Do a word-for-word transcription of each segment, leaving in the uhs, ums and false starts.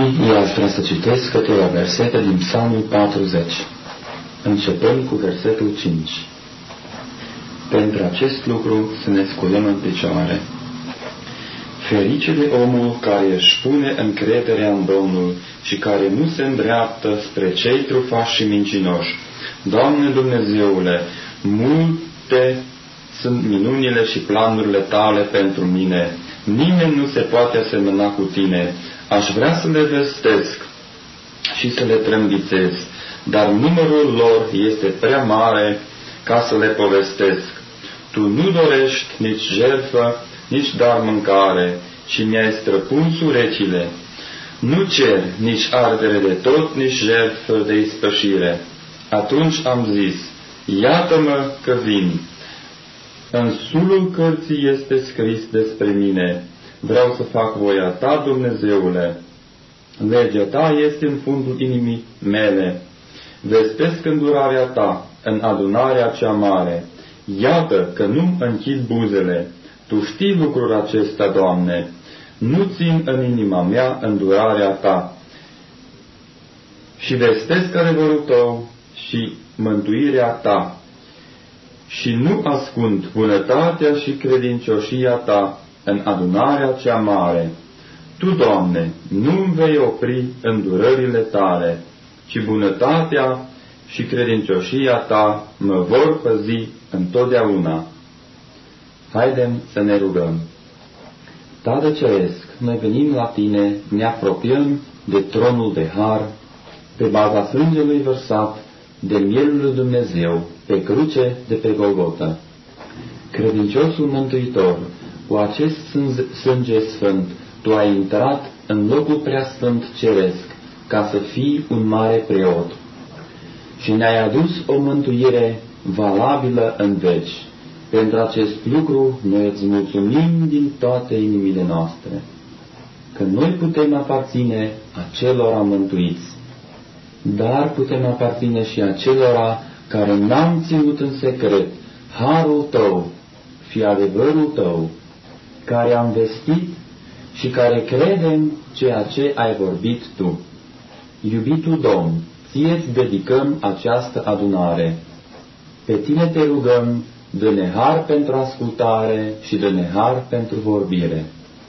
eu aș vrea să citesc câteva versete din Psalmul patruzeci. Începând cu versetul cinci. Pentru acest lucru să ne sculăm în picioare. Ferice de omul care își pune încrederea în Domnul și care nu se îndreaptă spre cei trufași și mincinoși. Doamne Dumnezeule, multe sunt minunile și planurile Tale pentru mine. Nimeni nu se poate asemăna cu Tine. Aș vrea să le vestesc și să le trâmbițez, dar numărul lor este prea mare ca să le povestesc. Tu nu dorești nici jertfă, nici dar mâncare, și mi-ai străpuns urechile. Nu cer nici ardere de tot, nici jertfă de ispășire. Atunci am zis, iată-mă că vin. În sulul cărții este scris despre mine. Vreau să fac voia Ta, Dumnezeule. Legea Ta este în fundul inimii mele. Vestesc îndurarea Ta în adunarea cea mare. Iată că nu închid buzele. Tu știi lucrul acesta, Doamne. Nu țin în inima mea îndurarea Ta. Și vestesc adevărul Tău și mântuirea Ta. Și nu ascund bunătatea și credincioșia Ta în adunarea cea mare. Tu, Doamne, nu-mi vei opri îndurările Tale, ci bunătatea și credincioșia Ta mă vor păzi întotdeauna. Haidem să ne rugăm. Tată Ceresc, noi venim la Tine, ne apropiem de tronul de har, pe baza sângelui vărsat de mielul lui Dumnezeu, pe cruce de pe Golgota. Credinciosul Mântuitor, cu acest sânge sfânt, Tu ai intrat în locul preasfânt ceresc, ca să fii un mare preot. Și ne-ai adus o mântuire valabilă în veci. Pentru acest lucru noi îți mulțumim din toate inimile noastre, că noi putem aparține acelora mântuiți, dar putem aparține și acelora care n-am ținut în secret harul Tău și adevărul Tău, care am vestit și care credem ceea ce ai vorbit Tu. Iubitul Domn, Ție-ți dedicăm această adunare. Pe Tine te rugăm, dă-ne har pentru ascultare și dă-ne har pentru vorbire.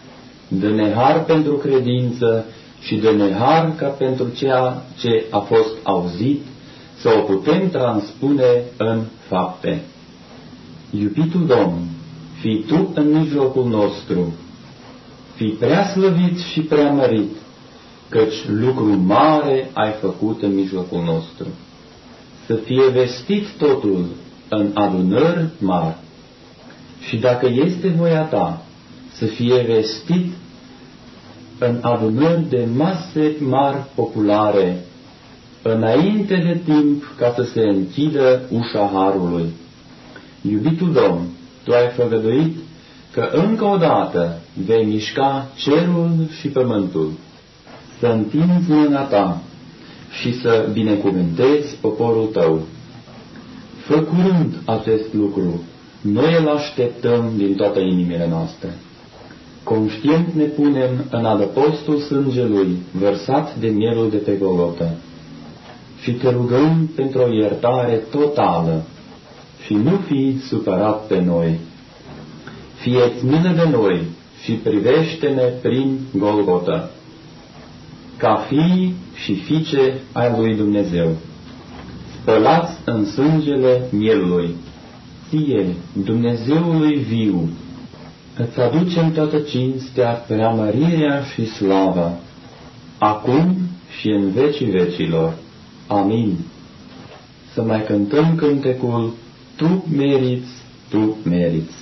Dă-ne har pentru credință și dă-ne har ca pentru ceea ce a fost auzit, să o putem transpune în fapte. Iubitul Domn, fii Tu în mijlocul nostru, fii prea slăvit și prea mărit, căci lucru mare ai făcut în mijlocul nostru. Să fie vestit totul în adunări mari și dacă este voia Ta, să fie vestit în adunări de mase mari populare, înainte de timp ca să se închidă ușa harului. Iubitul Domn, Tu ai făgăduit că încă o dată vei mișca cerul și pământul, să întinzi mâna Ta și să binecuvântezi poporul Tău. Fă curând acest lucru, noi îl așteptăm din toate inimile noastre. Conștient ne punem în adăpostul sângelui vărsat de mielul de pe Golgota și Te rugăm pentru o iertare totală și nu fi supărat pe noi. Fie-ți milă de noi și privește-ne prin Golgota, ca fii și fiice ai lui Dumnezeu, spălați în sângele mielului. Ție, Dumnezeului viu, îți aducem toată cinstea, preamărirea și slava, acum și în vecii vecilor. Amin. Să mai cântăm cântecul Tu meriți, Tu meriți.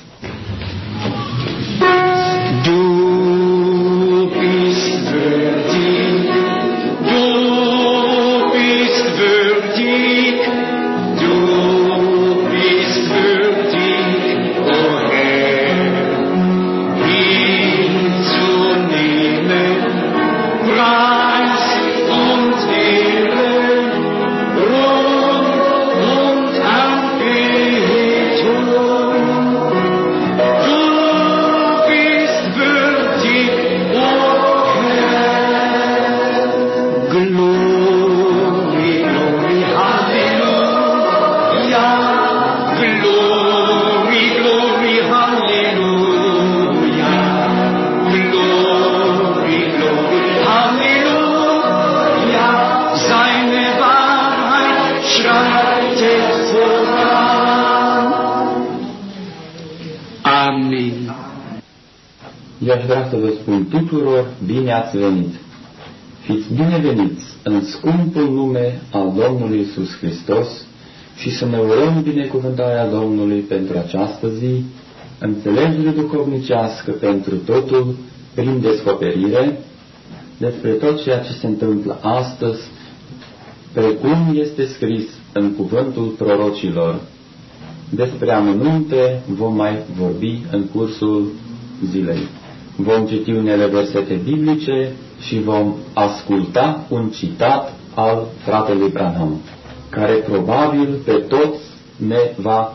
Du bist würdig, du bist würdig, du bist würdig, o Herr, hinzunehmen, Preis und Ehre, Ruhm und Anbetung. Eu aș vrea să vă spun tuturor, bine ați venit! Fiți bineveniți în scumpul nume al Domnului Iisus Hristos și să ne urăm binecuvântarea Domnului pentru această zi, înțelegere duhovnicească pentru totul prin descoperire, despre tot ceea ce se întâmplă astăzi, precum este scris în cuvântul prorocilor. Despre amănunte vom mai vorbi în cursul zilei. Vom citi unele versete biblice și vom asculta un citat al fratelui Branham, care probabil pe toți ne va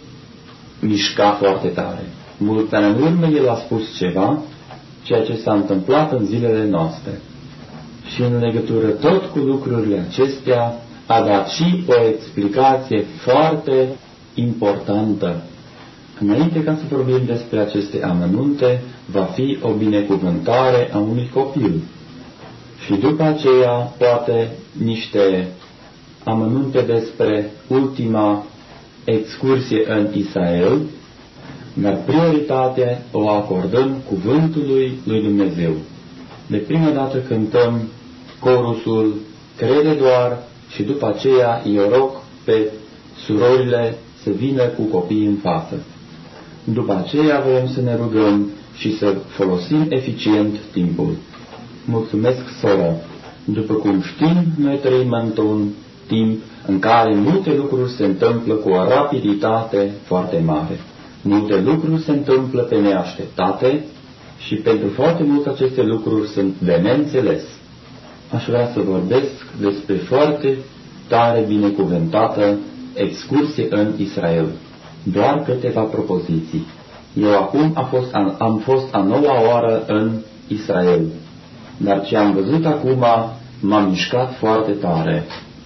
mișca foarte tare. Mulți ani în urmă el a spus ceva, ceea ce s-a întâmplat în zilele noastre. Și în legătură tot cu lucrurile acestea a dat și o explicație foarte importantă. Înainte ca să vorbim despre aceste amănunte, va fi o binecuvântare a unui copil. Și după aceea, poate, niște amănunte despre ultima excursie în Israel, dar prioritatea o acordăm cuvântului lui Dumnezeu. De prima dată cântăm corusul Crede doar și după aceea eu rog pe surorile să vină cu copiii în față. După aceea vrem să ne rugăm și să folosim eficient timpul. Mulțumesc, soră! După cum știm, noi trăim într-un timp în care multe lucruri se întâmplă cu o rapiditate foarte mare. Multe lucruri se întâmplă pe neașteptate și pentru foarte mult aceste lucruri sunt de neînțeles. Aș vrea să vorbesc despre foarte tare binecuvântată excursie în Israel. Doar câteva propoziții. Eu acum am fost, a, am fost a noua oară în Israel, dar ce am văzut acum m-a mișcat foarte tare.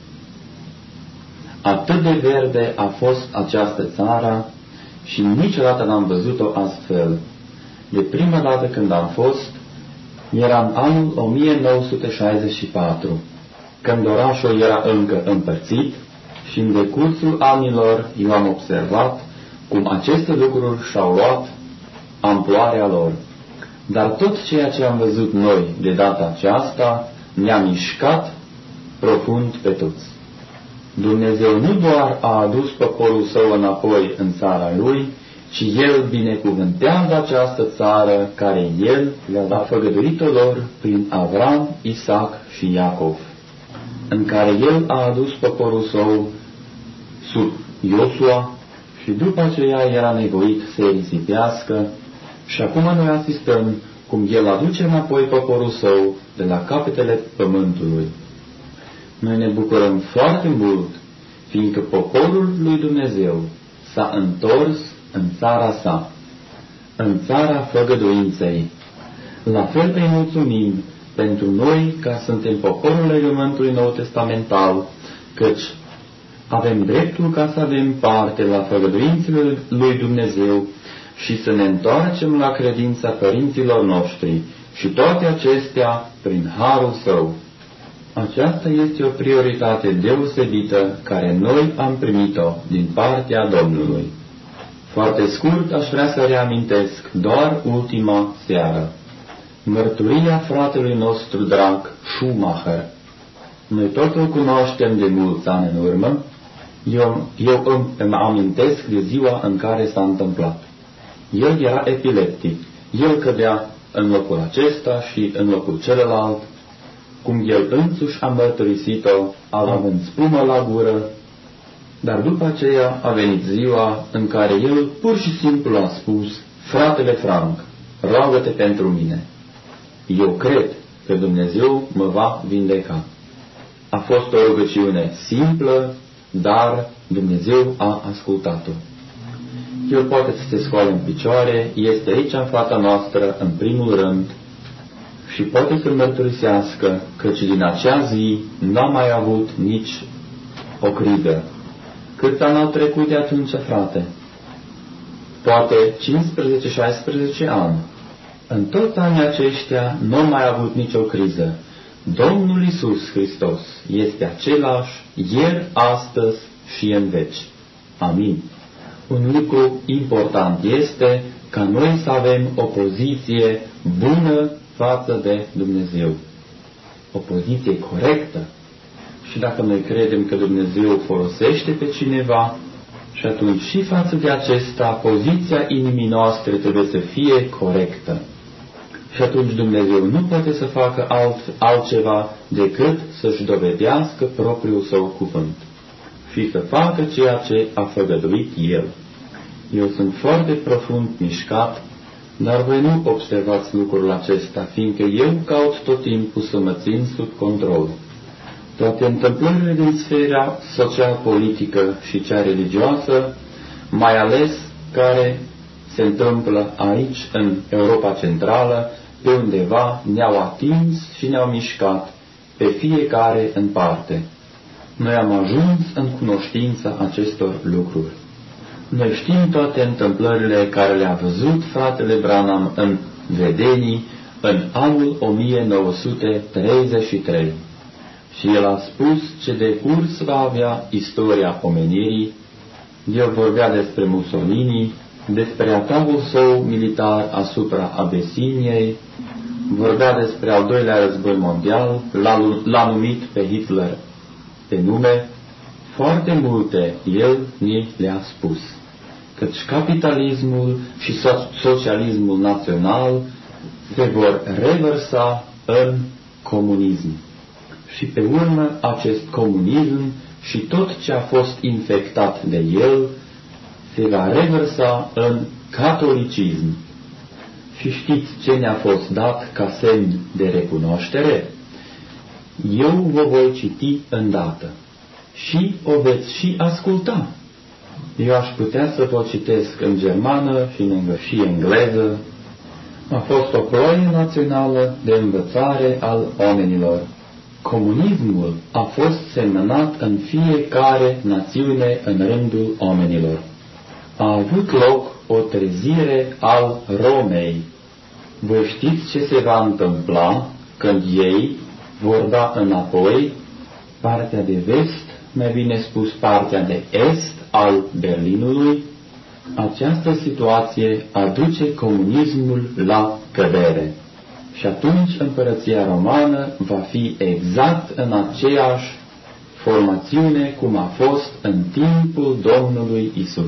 Atât de verde a fost această țară și niciodată n-am văzut-o astfel. De prima dată când am fost, era în anul o mie nouă sute șaizeci și patru, când orașul era încă împărțit și în decursul anilor eu am observat cum aceste lucruri și-au luat amploarea lor. Dar tot ceea ce am văzut noi de data aceasta ne-a mișcat profund pe toți. Dumnezeu nu doar a adus poporul său înapoi în țara lui, ci El binecuvântează această țară care El le-a făgăduit-o lor prin Avram, Isaac și Iacov, în care El a adus poporul său sub Iosua și după aceea era nevoit să îi risipească și acum noi asistăm cum El aduce înapoi poporul său de la capetele pământului. Noi ne bucurăm foarte mult, fiindcă poporul lui Dumnezeu s-a întors în țara sa, în țara făgăduinței. La fel îi mulțumim pentru noi, ca suntem poporul legământului nou testamental, căci avem dreptul ca să avem parte la făgăduințele lui Dumnezeu și să ne întoarcem la credința părinților noștri și toate acestea prin harul său. Aceasta este o prioritate deosebită care noi am primit-o din partea Domnului. Foarte scurt aș vrea să reamintesc doar ultima seară. Mărturia fratelui nostru drag Schumacher. Noi tot îl cunoaștem de mulți ani în urmă. Eu, eu îmi, îmi amintesc de ziua în care s-a întâmplat. El era epileptic. El cădea în locul acesta și în locul celălalt, cum el însuși a mărturisit-o, având spumă la gură, dar după aceea a venit ziua în care el pur și simplu a spus: fratele Frank, roagă-te pentru mine. Eu cred că Dumnezeu mă va vindeca. A fost o rugăciune simplă, dar Dumnezeu a ascultat-o. El poate să se scoale în picioare, este aici în fața noastră, în primul rând, și poate să mărturisească căci din acea zi n-a mai avut nici o criză. Câți ani au trecut de atunci, frate? Poate cincisprezece șaisprezece ani. În toți anii aceștia nu a mai avut nicio criză. Domnul Iisus Hristos este același ieri, astăzi și în veci. Amin. Un lucru important este ca noi să avem o poziție bună față de Dumnezeu. O poziție corectă. Și dacă noi credem că Dumnezeu folosește pe cineva, și atunci și față de acesta, poziția inimii noastre trebuie să fie corectă. Și atunci Dumnezeu nu poate să facă alt, altceva decât să-și dovedească propriul său cuvânt și să facă ceea ce a făgăduit El. Eu sunt foarte profund mișcat, dar voi nu observați lucrul acesta, fiindcă eu caut tot timpul să mă țin sub control. Toate întâmplările din sfera social-politică și cea religioasă, mai ales care se întâmplă aici, în Europa Centrală, pe undeva ne-au atins și ne-au mișcat, pe fiecare în parte. Noi am ajuns în cunoștința acestor lucruri. Noi știm toate întâmplările care le-a văzut fratele Branham în vedenii în anul o mie nouă sute treizeci și trei. Și el a spus ce de curs va avea istoria omenirii. El vorbea despre Mussolini, despre atacul său militar asupra Abesiniei, vorbea despre al doilea război mondial, l-a numit pe Hitler pe nume. Foarte multe el ni le-a spus, căci capitalismul și socialismul național se vor revărsa în comunism. Și pe urmă acest comunism și tot ce a fost infectat de el se va revărsa în catolicism. Și știți ce ne-a fost dat ca semn de recunoaștere? Eu vă voi citi îndată și o veți și asculta. Eu aș putea să vă citesc în germană și în și engleză. A fost o ploaie națională de învățare al oamenilor. Comunismul a fost semănat în fiecare națiune în rândul oamenilor. A avut loc o trezire al Romei. Voi știți ce se va întâmpla când ei vor da înapoi partea de vest, mai bine spus partea de est al Berlinului? Această situație aduce comunismul la cădere. Și atunci împărăția romană va fi exact în aceeași formațiune cum a fost în timpul Domnului Isus.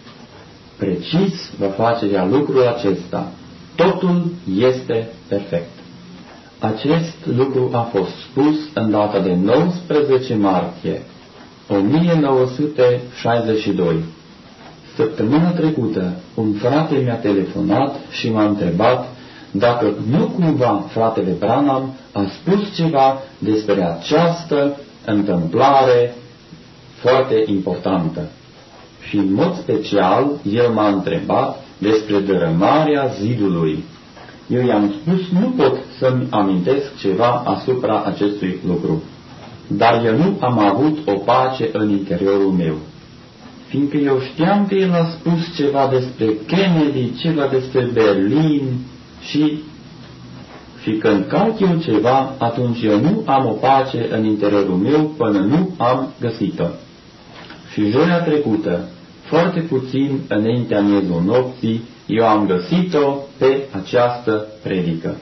Precis va face ea lucrul acesta. Totul este perfect. Acest lucru a fost spus în data de nouăsprezece martie o mie nouă sute șaizeci și doi. Săptămâna trecută un frate mi-a telefonat și m-a întrebat dacă nu cumva fratele Branham a spus ceva despre această întâmplare foarte importantă. Și în mod special el m-a întrebat despre dărâmarea zidului. Eu i-am spus nu pot să-mi amintesc ceva asupra acestui lucru, dar eu nu am avut o pace în interiorul meu, fiindcă eu știam că el a spus ceva despre Kennedy, ceva despre Berlin și, și când caut eu ceva, atunci eu nu am o pace în interiorul meu până nu am găsit-o. Și joia trecută, foarte puțin înaintea miezul nopții, eu am găsit-o pe această predică.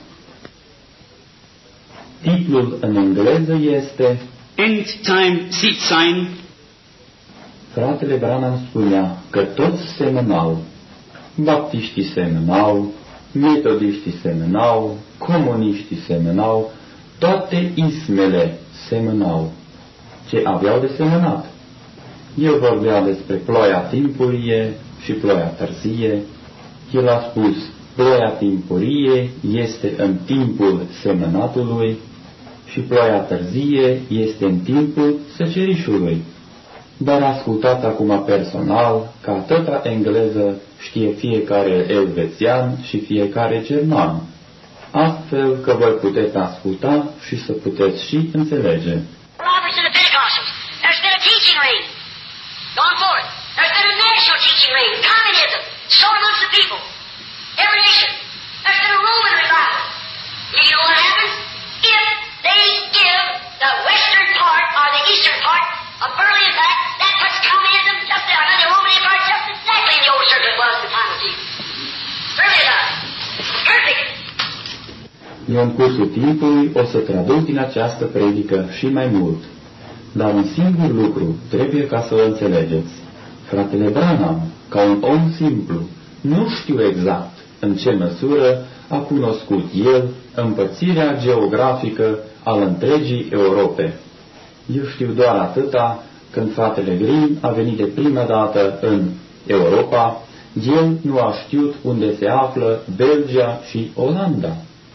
Titlul în engleză este End Time Seed Sign. Fratele Branham spunea că toți semănau. Baptiștii semănau, metodiștii semănau, comuniștii semănau, toate ismele semănau ce aveau de semănat. El vorbea despre ploaia timpurie și ploaia târzie. El a spus, ploaia timpurie este în timpul semănatului și ploaia târzie este în timpul secerișului. Dar ascultați acum personal, că atâta engleză știe fiecare elvețian și fiecare german, astfel că voi puteți asculta și să puteți și înțelege. Roberts and the Pentecostals, there's been a teaching ring going forth. There's been a national teaching ring, communism, sown amongst the people, every nation. There's been a Roman revival. You know what happens? If they give the western part or the eastern part of Berlin back, that puts communism just there, another Roman Empire just exactly in the old circle it was in the time of Jesus. Certainly does. Perfect. Eu în cursul timpului o să traduc din această predică și mai mult. Dar un singur lucru trebuie ca să o înțelegeți. Fratele Branham, ca un om simplu, nu știu exact în ce măsură a cunoscut el împărțirea geografică al întregii Europe. Eu știu doar atâta, când fratele Grimm a venit de prima dată în Europa, el nu a știut unde se află Belgia și Olanda.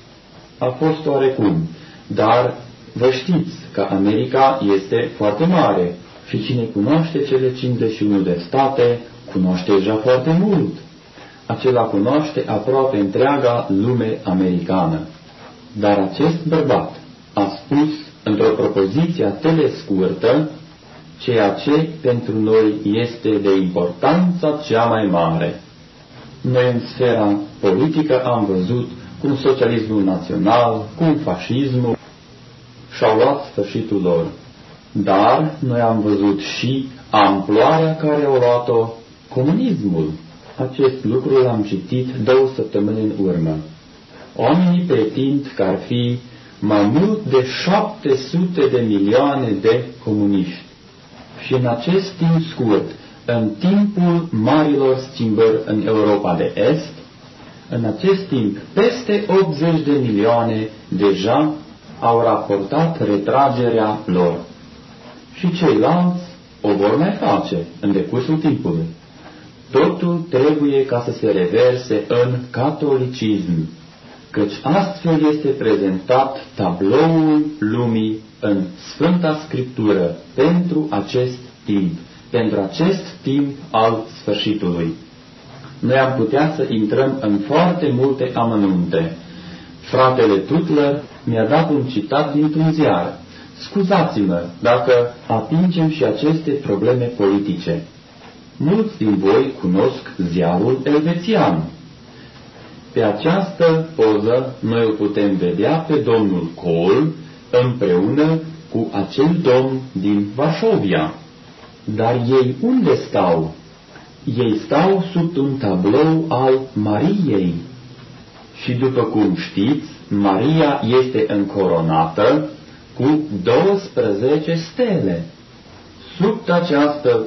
A fost oarecum, dar vă știți că America este foarte mare și cine cunoaște cele cincizeci și unu de state, cunoaște deja foarte mult. Acela cunoaște aproape întreaga lume americană. Dar acest bărbat a spus într-o propoziție telescurtă ceea ce pentru noi este de importanța cea mai mare. Noi în sfera politică am văzut cum socialismul național, cum fascismul și-au luat sfârșitul lor. Dar noi am văzut și amploarea care au luat-o comunismul. Acest lucru l-am citit două săptămâni în urmă. Oamenii pretind că ar fi mai mult de șapte sute de milioane de comuniști. Și în acest timp scurt, în timpul marilor schimbări în Europa de Est, în acest timp peste optzeci de milioane deja au raportat retragerea lor. Și ceilalți o vor mai face în decursul timpului. Totul trebuie ca să se reverse în catolicism, căci astfel este prezentat tabloul lumii în Sfânta Scriptură pentru acest timp, pentru acest timp al sfârșitului. Noi am putea să intrăm în foarte multe amănunte. Fratele Tutler mi-a dat un citat dintr-un ziar. Scuzați-mă dacă atingem și aceste probleme politice. Mulți din voi cunosc ziarul elvețian. Pe această poză noi o putem vedea pe domnul Kohl împreună cu acel domn din Varsovia. Dar ei unde stau? Ei stau sub un tablou al Mariei. Și după cum știți, Maria este încoronată cu douăsprezece stele. Sub această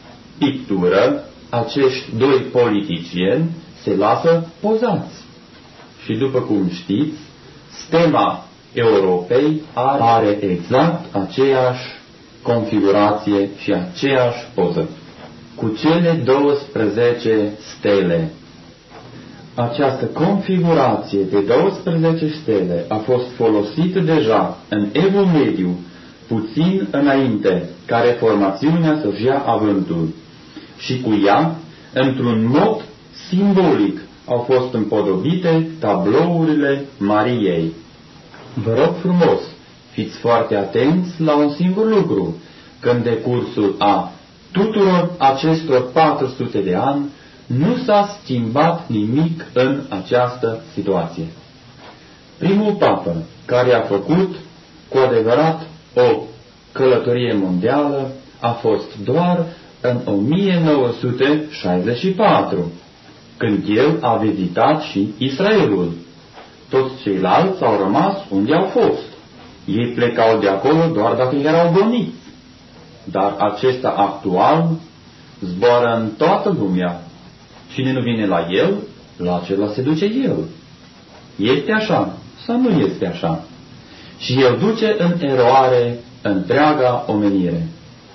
pictură, acești doi politicieni se lasă pozați. Și după cum știți, stema Europei are exact aceeași configurație și aceeași poză, cu cele douăsprezece stele. Această configurație de douăsprezece stele a fost folosită deja în Evul Mediu, puțin înainte ca reformațiunea să-și ia avântul. Și cu ea, într-un mod simbolic, au fost împodobite tablourile Mariei. Vă rog frumos, fiți foarte atenți la un singur lucru, că în decursul a tuturor acestor patru sute de ani nu s-a schimbat nimic în această situație. Primul papă care a făcut cu adevărat o călătorie mondială a fost doar în o mie nouă sute șaizeci și patru, când el a vizitat și Israelul. Toți ceilalți au rămas unde au fost. Ei plecau de acolo doar dacă erau goniți. Dar acesta actual zboară în toată lumea. Cine nu vine la el, la acela se duce el. Este așa sau nu este așa? Și el duce în eroare întreaga omenire.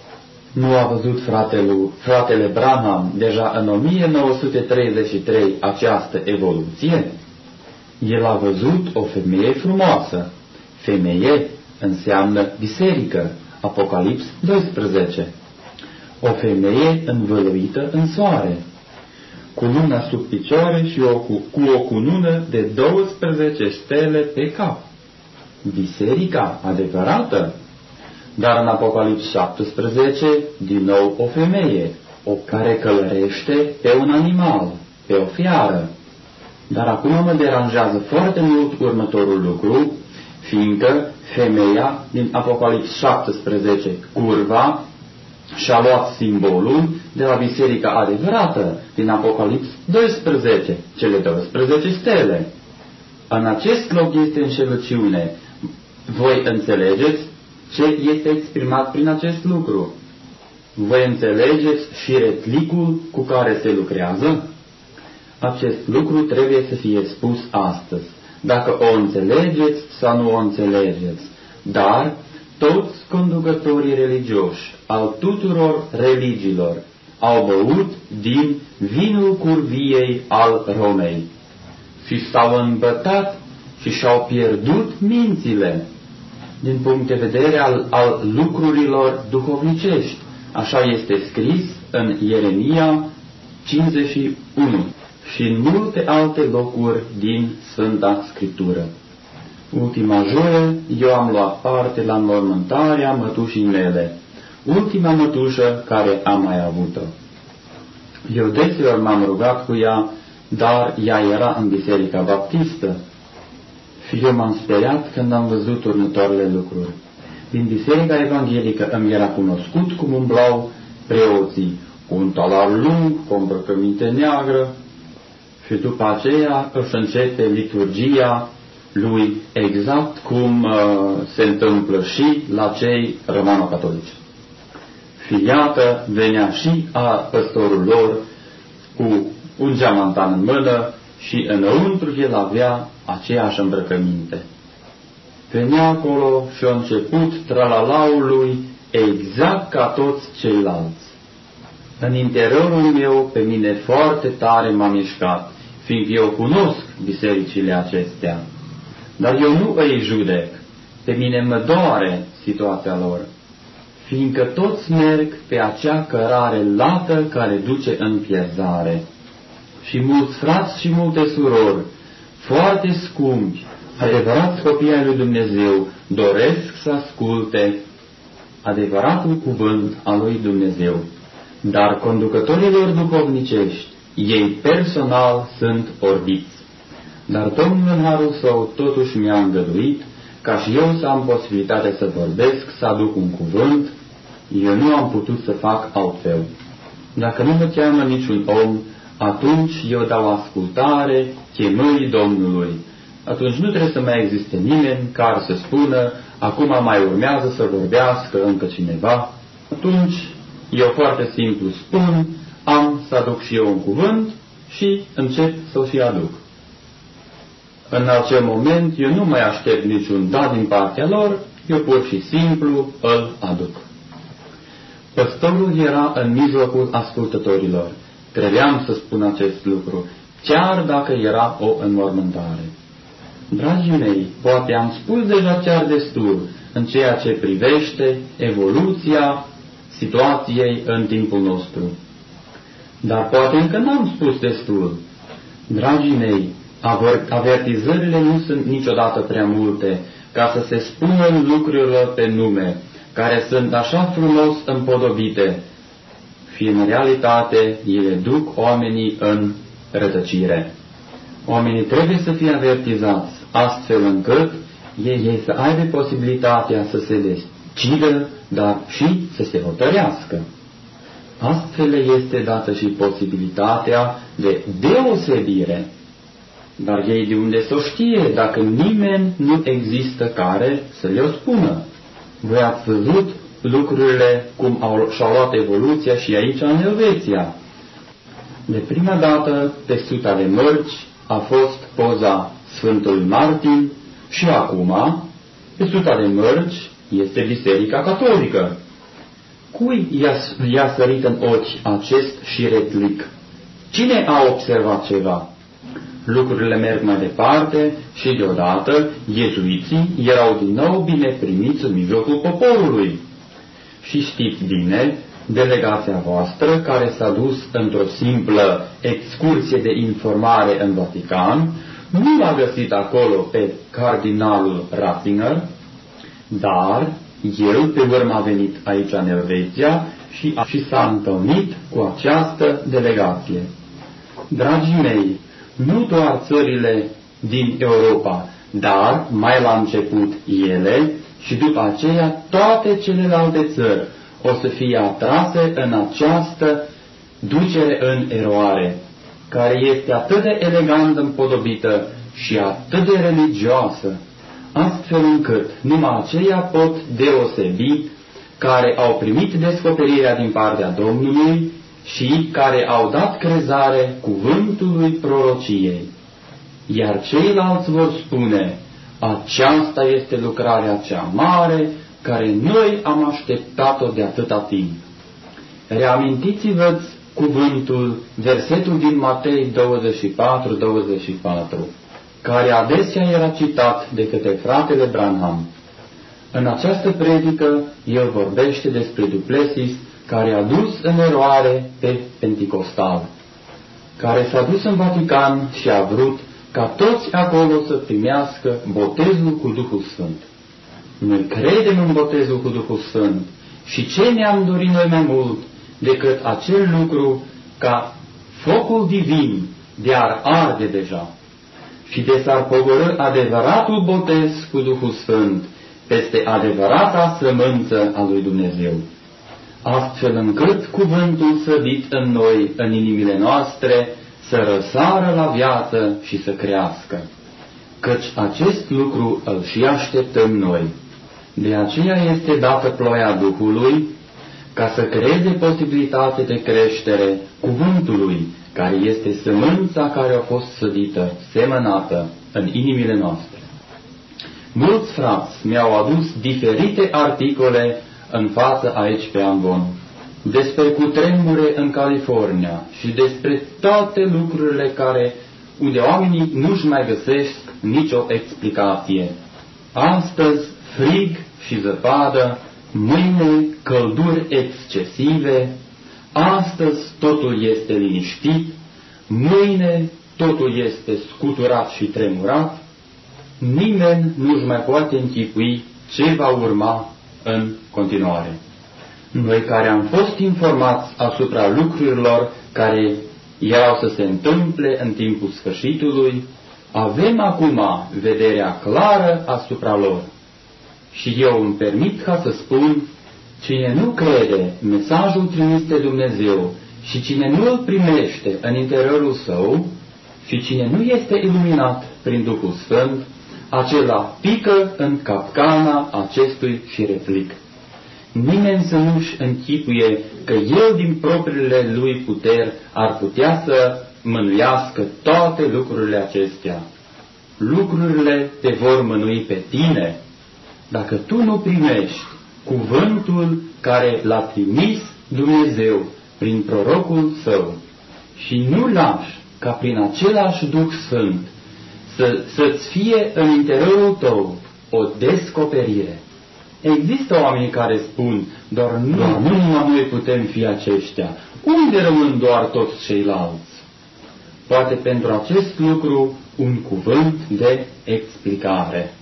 Nu a văzut fratele, fratele Branham deja în o mie nouă sute treizeci și trei această evoluție? El a văzut o femeie frumoasă. Femeie înseamnă biserică. Apocalips doisprezece. O femeie învăluită în soare, cu luna sub picioare și o, cu, cu o cunună de douăsprezece stele pe cap. Biserica adevărată. Dar în Apocalips șaptesprezece, din nou o femeie, o care călărește pe un animal, pe o fiară. Dar acum mă deranjează foarte mult următorul lucru, fiindcă femeia din Apocalips șaptesprezece, curva, și-a luat simbolul de la biserica adevărată din Apocalips doisprezece, cele douăsprezece stele. În acest loc este înșelăciune. Voi înțelegeți ce este exprimat prin acest lucru? Voi înțelegeți și retlicul cu care se lucrează? Acest lucru trebuie să fie spus astăzi, dacă o înțelegeți sau nu o înțelegeți. Dar toți conducătorii religioși al tuturor religiilor au băut din vinul curviei al Romei și s-au îmbătat și și-au pierdut mințile din punct de vedere al, al lucrurilor duhovnicești. Așa este scris în Ieremia cincizeci și unu și în multe alte locuri din Sfânta Scriptură. Ultima joie eu am luat parte la înmormântarea mătușii mele, ultima mătușă care am mai avut-o. Eu deseori m-am rugat cu ea, dar ea era în Biserica Baptistă și eu m-am speriat când am văzut următoarele lucruri. Din Biserica Evanghelică îmi era cunoscut cum umblau preoții, cu un talar lung, cu o îmbrăcăminte neagră, și după aceea își începe liturgia lui exact cum uh, se întâmplă și la cei romano-catolici. Și iată, venea și a păstorul lor cu un geamantan în mână și înăuntru el avea aceeași îmbrăcăminte. Venea acolo și a început tralalaul lui exact ca toți ceilalți. În interiorul meu pe mine foarte tare m-a mișcat, fiindcă eu cunosc bisericile acestea, dar eu nu îi judec, pe mine mă doare situația lor, fiindcă toți merg pe acea cărare lată care duce în pierzare. Și mulți frați și multe surori, foarte scumpi, adevărați copii ai lui Dumnezeu, doresc să asculte adevăratul cuvânt al lui Dumnezeu. Dar conducătorilor duhovnicești, ei personal sunt orbiți. Dar Domnul în harul său totuși mi-a îngăduit ca și eu să am posibilitatea să vorbesc, să aduc un cuvânt. Eu nu am putut să fac altfel. Dacă nu mă cheamă niciun om, atunci eu dau ascultare chemării Domnului. Atunci nu trebuie să mai existe nimeni care să spună, acum mai urmează să vorbească încă cineva. Atunci eu foarte simplu spun, am să aduc și eu un cuvânt și încep să-l și aduc. În acel moment eu nu mai aștept niciun da din partea lor, eu pur și simplu îl aduc. Păstorul era în mijlocul ascultătorilor. Trebuiam să spun acest lucru, chiar dacă era o înmormântare. Dragii mei, poate am spus deja chiar destul în ceea ce privește evoluția situației în timpul nostru. Dar poate încă n-am spus destul. Dragii mei, avertizările nu sunt niciodată prea multe ca să se spună lucrurile pe nume, care sunt așa frumos împodobite, și în realitate ele duc oamenii în rătăcire. Oamenii trebuie să fie avertizați astfel încât ei, ei să aibă posibilitatea să se decidă, dar și să se hotărească. Astfel este dată și posibilitatea de deosebire. Dar ei de unde să o știe dacă nimeni nu există care să le-o spună? Voi ați văzut lucrurile cum au, și-au luat evoluția și aici în Elveția. De prima dată pe suta de mărci a fost poza Sfântului Martin și acum pe suta de mărci este Biserica Catolică. Cui i-a, i-a sărit în ochi acest șiretlic? Cine a observat ceva? Lucrurile merg mai departe și deodată iezuiții erau din nou bine primiți în mijlocul poporului. Și știți bine, delegația voastră care s-a dus într-o simplă excursie de informare în Vatican, nu l-a găsit acolo pe cardinalul Ratzinger, dar el pe urmă a venit aici în Elveția și, a, și s-a întâlnit cu această delegație. Dragii mei, nu doar țările din Europa, dar mai la început ele și după aceea toate celelalte țări o să fie atrase în această ducere în eroare, care este atât de elegant împodobită și atât de religioasă, astfel încât numai aceia pot deosebi care au primit descoperirea din partea Domnului și care au dat crezare cuvântului prorociei. Iar ceilalți vor spune, aceasta este lucrarea cea mare care noi am așteptat-o de atâta timp. Reamintiți-vă cuvântul, versetul din Matei douăzeci și patru douăzeci și patru, care adesea era citat de către fratele Branham. În această predică, el vorbește despre Duplessis, care a dus în eroare pe Penticostal, care s-a dus în Vatican și a vrut ca toți acolo să primească botezul cu Duhul Sfânt. Noi credem în botezul cu Duhul Sfânt și ce ne-am dorit noi mai mult decât acel lucru ca focul divin de ar arde deja și de s-ar pogorî adevăratul botez cu Duhul Sfânt peste adevărata sămânță a lui Dumnezeu, astfel încât cuvântul sădit în noi, în inimile noastre, să răsară la viață și să crească, căci acest lucru îl și așteptăm noi. De aceea este dată ploaia Duhului, ca să creeze posibilitate de creștere cuvântului, care este sămânța care a fost sădită, semănată în inimile noastre. Mulți frați mi-au adus diferite articole în față aici pe Ambon, despre cutremure în California și despre toate lucrurile care, unde oamenii nu-și mai găsesc nicio explicație. Astăzi frig și zăpadă, mâine călduri excesive, astăzi totul este liniștit, mâine totul este scuturat și tremurat, nimeni nu-și mai poate închipui ce va urma în continuare. Noi care am fost informați asupra lucrurilor care erau să se întâmple în timpul sfârșitului, avem acum vederea clară asupra lor. Și eu îmi permit ca să spun, cine nu crede mesajul trimis de Dumnezeu și cine nu îl primește în interiorul său și cine nu este iluminat prin Duhul Sfânt, acela pică în capcana acestui șireflic. Nimeni să nu-și închipuie că el din propriile lui puteri ar putea să mânuiască toate lucrurile acestea. Lucrurile te vor mânui pe tine dacă tu nu primești cuvântul care l-a trimis Dumnezeu prin prorocul său și nu lași ca prin același Duh Sfânt să, să-ți fie în interiorul tău o descoperire. Există oameni care spun, doar nu, doar nu numai noi putem fi aceștia. Unde rămân doar toți ceilalți? Poate pentru acest lucru un cuvânt de explicare.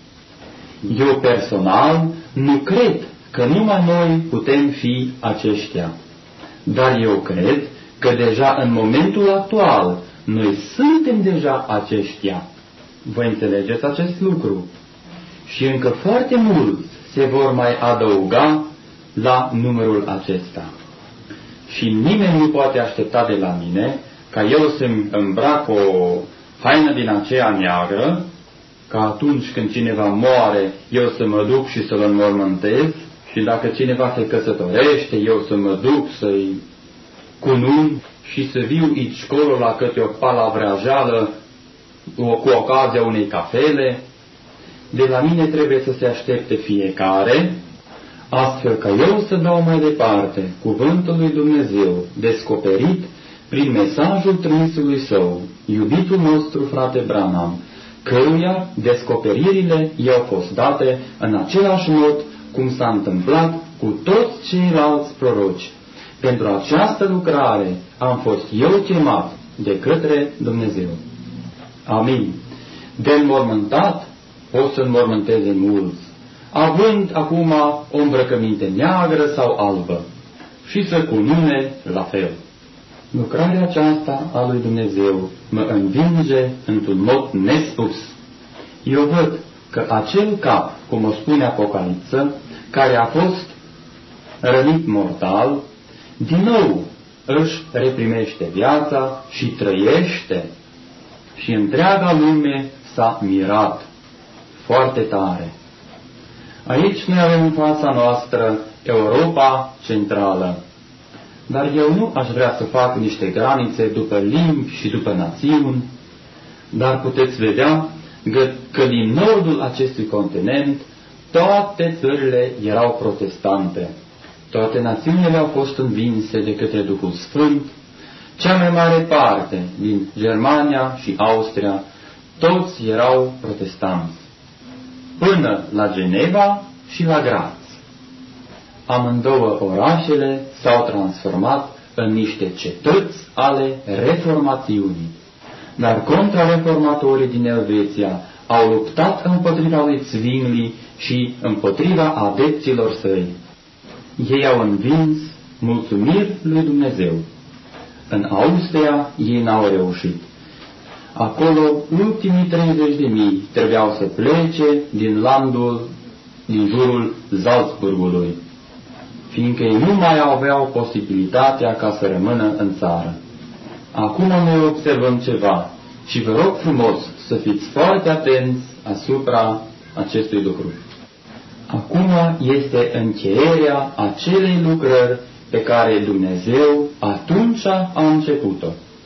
Eu personal nu cred că numai noi putem fi aceștia, dar eu cred că deja în momentul actual noi suntem deja aceștia. Vă înțelegeți acest lucru? Și încă foarte mulți se vor mai adăuga la numărul acesta. Și nimeni nu poate aștepta de la mine ca eu să-mi îmbrac o haină din aceea neagră, ca atunci când cineva moare, eu să mă duc și să-l înmormântez, și dacă cineva se căsătorește, eu să mă duc să-i cunun și să viu aici colo la câte o palavreajală cu ocazia unei cafele. De la mine trebuie să se aștepte fiecare, astfel că eu să dau mai departe cuvântul lui Dumnezeu, descoperit prin mesajul trimisului său, iubitul nostru frate Branham, căruia descoperirile i-au fost date în același mod cum s-a întâmplat cu toți ceilalți proroci. Pentru această lucrare am fost eu chemat de către Dumnezeu. Amin. De înmormântat o să înmormânteze mulți, având acum o îmbrăcăminte neagră sau albă, și să cunune la fel. Lucrarea aceasta a lui Dumnezeu mă învinge într-un mod nespus. Eu văd că acel cap, cum o spune Apocalipsă, care a fost rănit mortal, din nou își reprimește viața și trăiește. Și întreaga lume s-a mirat foarte tare. Aici noi avem în fața noastră Europa Centrală. Dar eu nu aș vrea să fac niște granițe după limbi și după națiuni, dar puteți vedea că, că din nordul acestui continent toate țările erau protestante. Toate națiunile au fost învinse de către Duhul Sfânt. Cea mai mare parte din Germania și Austria, toți erau protestanți. Până la Geneva și la Graz. Amândouă orașele s-au transformat în niște cetăți ale reformațiunii. Dar contrareformatorii din Elveția au luptat împotriva lui Zwingli și împotriva adepților săi. Ei au învins, mulțumiri lui Dumnezeu. În Austria ei n-au reușit. Acolo, ultimii treizeci de mii trebuiau să plece din landul din jurul Salzburgului, fiindcă ei nu mai aveau posibilitatea ca să rămână în țară. Acum noi observăm ceva și vă rog frumos să fiți foarte atenți asupra acestui lucru. Acum este încheierea acelei lucrări pe care Dumnezeu atunci a început-o.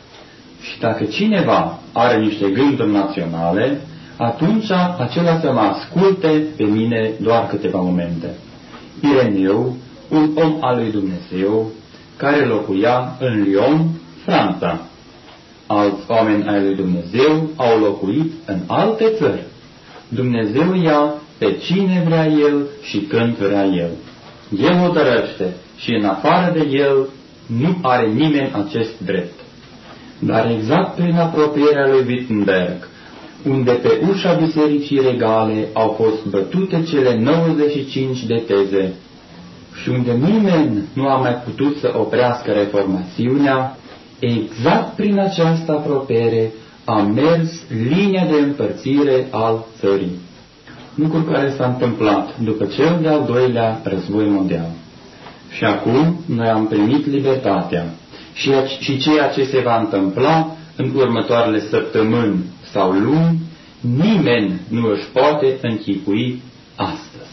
Și dacă cineva are niște gânduri naționale, atunci acela să mă asculte pe mine doar câteva momente. Ireneu, un om al lui Dumnezeu, care locuia în Lyon, Franța. Alți oameni ai lui Dumnezeu au locuit în alte țări. Dumnezeu ia pe cine vrea El și când vrea El. El hotărăște și în afară de El nu are nimeni acest drept. Dar exact prin apropierea lui Wittenberg, unde pe ușa bisericii regale au fost bătute cele nouăzeci și cinci de teze și unde nimeni nu a mai putut să oprească reformațiunea, exact prin această apropiere a mers linia de împărțire al țării. Lucru care s-a întâmplat după cel de-al doilea război mondial. Și acum noi am primit libertatea. Și, și ceea ce se va întâmpla în următoarele săptămâni sau luni, nimeni nu își poate închipui astăzi.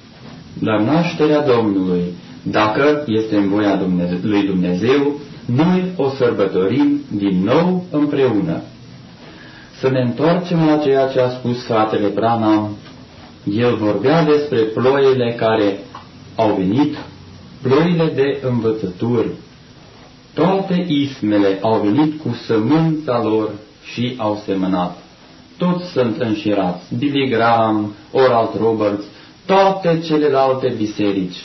Dar nașterea Domnului, dacă este în voia Dumnezeu, lui Dumnezeu, noi o sărbătorim din nou împreună. Să ne întoarcem la ceea ce a spus fratele Branham. El vorbea despre ploile care au venit, ploile de învățături. Toate ismele au venit cu sămânța lor și au semănat. Toți sunt înșirați, Billy Graham, Oral Roberts, toate celelalte biserici.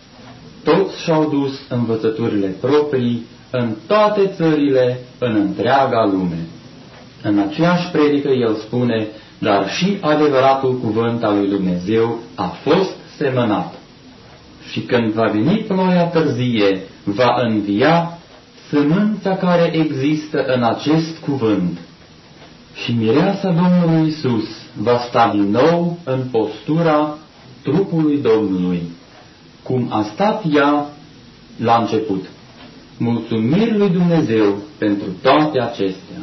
Toți și-au dus învățăturile proprii în toate țările, în întreaga lume. În aceeași predică el spune, dar și adevăratul cuvânt al lui Dumnezeu a fost semănat. Și când va veni ploaia târzie, va învia sămânța care există în acest cuvânt. Și mireasa Domnului Iisus va sta din nou în postura trupului Domnului, cum a stat ea la început. Mulțumiri lui Dumnezeu pentru toate acestea.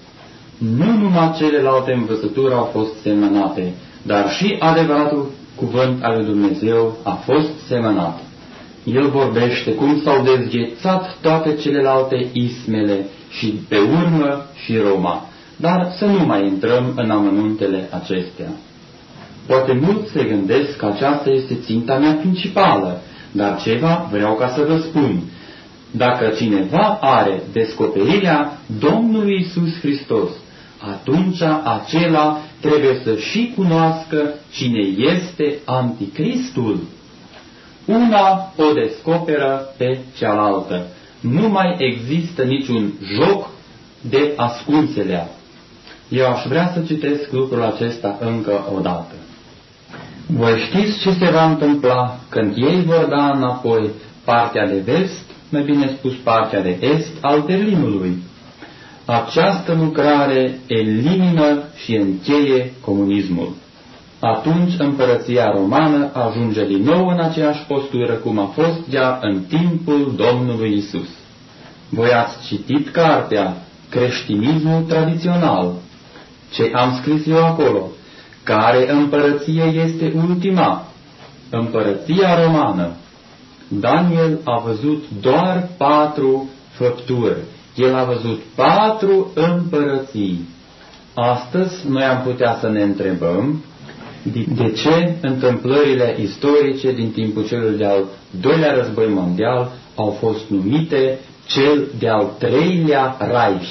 Nu numai celelalte învățături au fost semănate, dar și adevăratul cuvânt al lui Dumnezeu a fost semănat. El vorbește cum s-au dezghețat toate celelalte ismele și pe urmă și Roma, dar să nu mai intrăm în amănuntele acestea. Poate mulți se gândesc că aceasta este ținta mea principală, dar ceva vreau ca să vă spun. Dacă cineva are descoperirea Domnului Iisus Hristos, atunci acela trebuie să și cunoască cine este Anticristul. Una o descoperă pe cealaltă. Nu mai există niciun joc de ascunselea. Eu aș vrea să citesc lucrul acesta încă o dată. Voi știți ce se va întâmpla când ei vor da înapoi partea de vest, mai bine spus partea de est, al Berlinului. Această lucrare elimină și încheie comunismul. Atunci împărăția romană ajunge din nou în aceeași postură cum a fost ea în timpul Domnului Isus. Voi ați citit cartea Creștinismul tradițional. Ce am scris eu acolo? Care împărăție este ultima? Împărăția romană. Daniel a văzut doar patru făpturi. El a văzut patru împărății. Astăzi noi am putea să ne întrebăm de ce întâmplările istorice din timpul celui de-al doilea război mondial au fost numite cel de-al treilea Reich,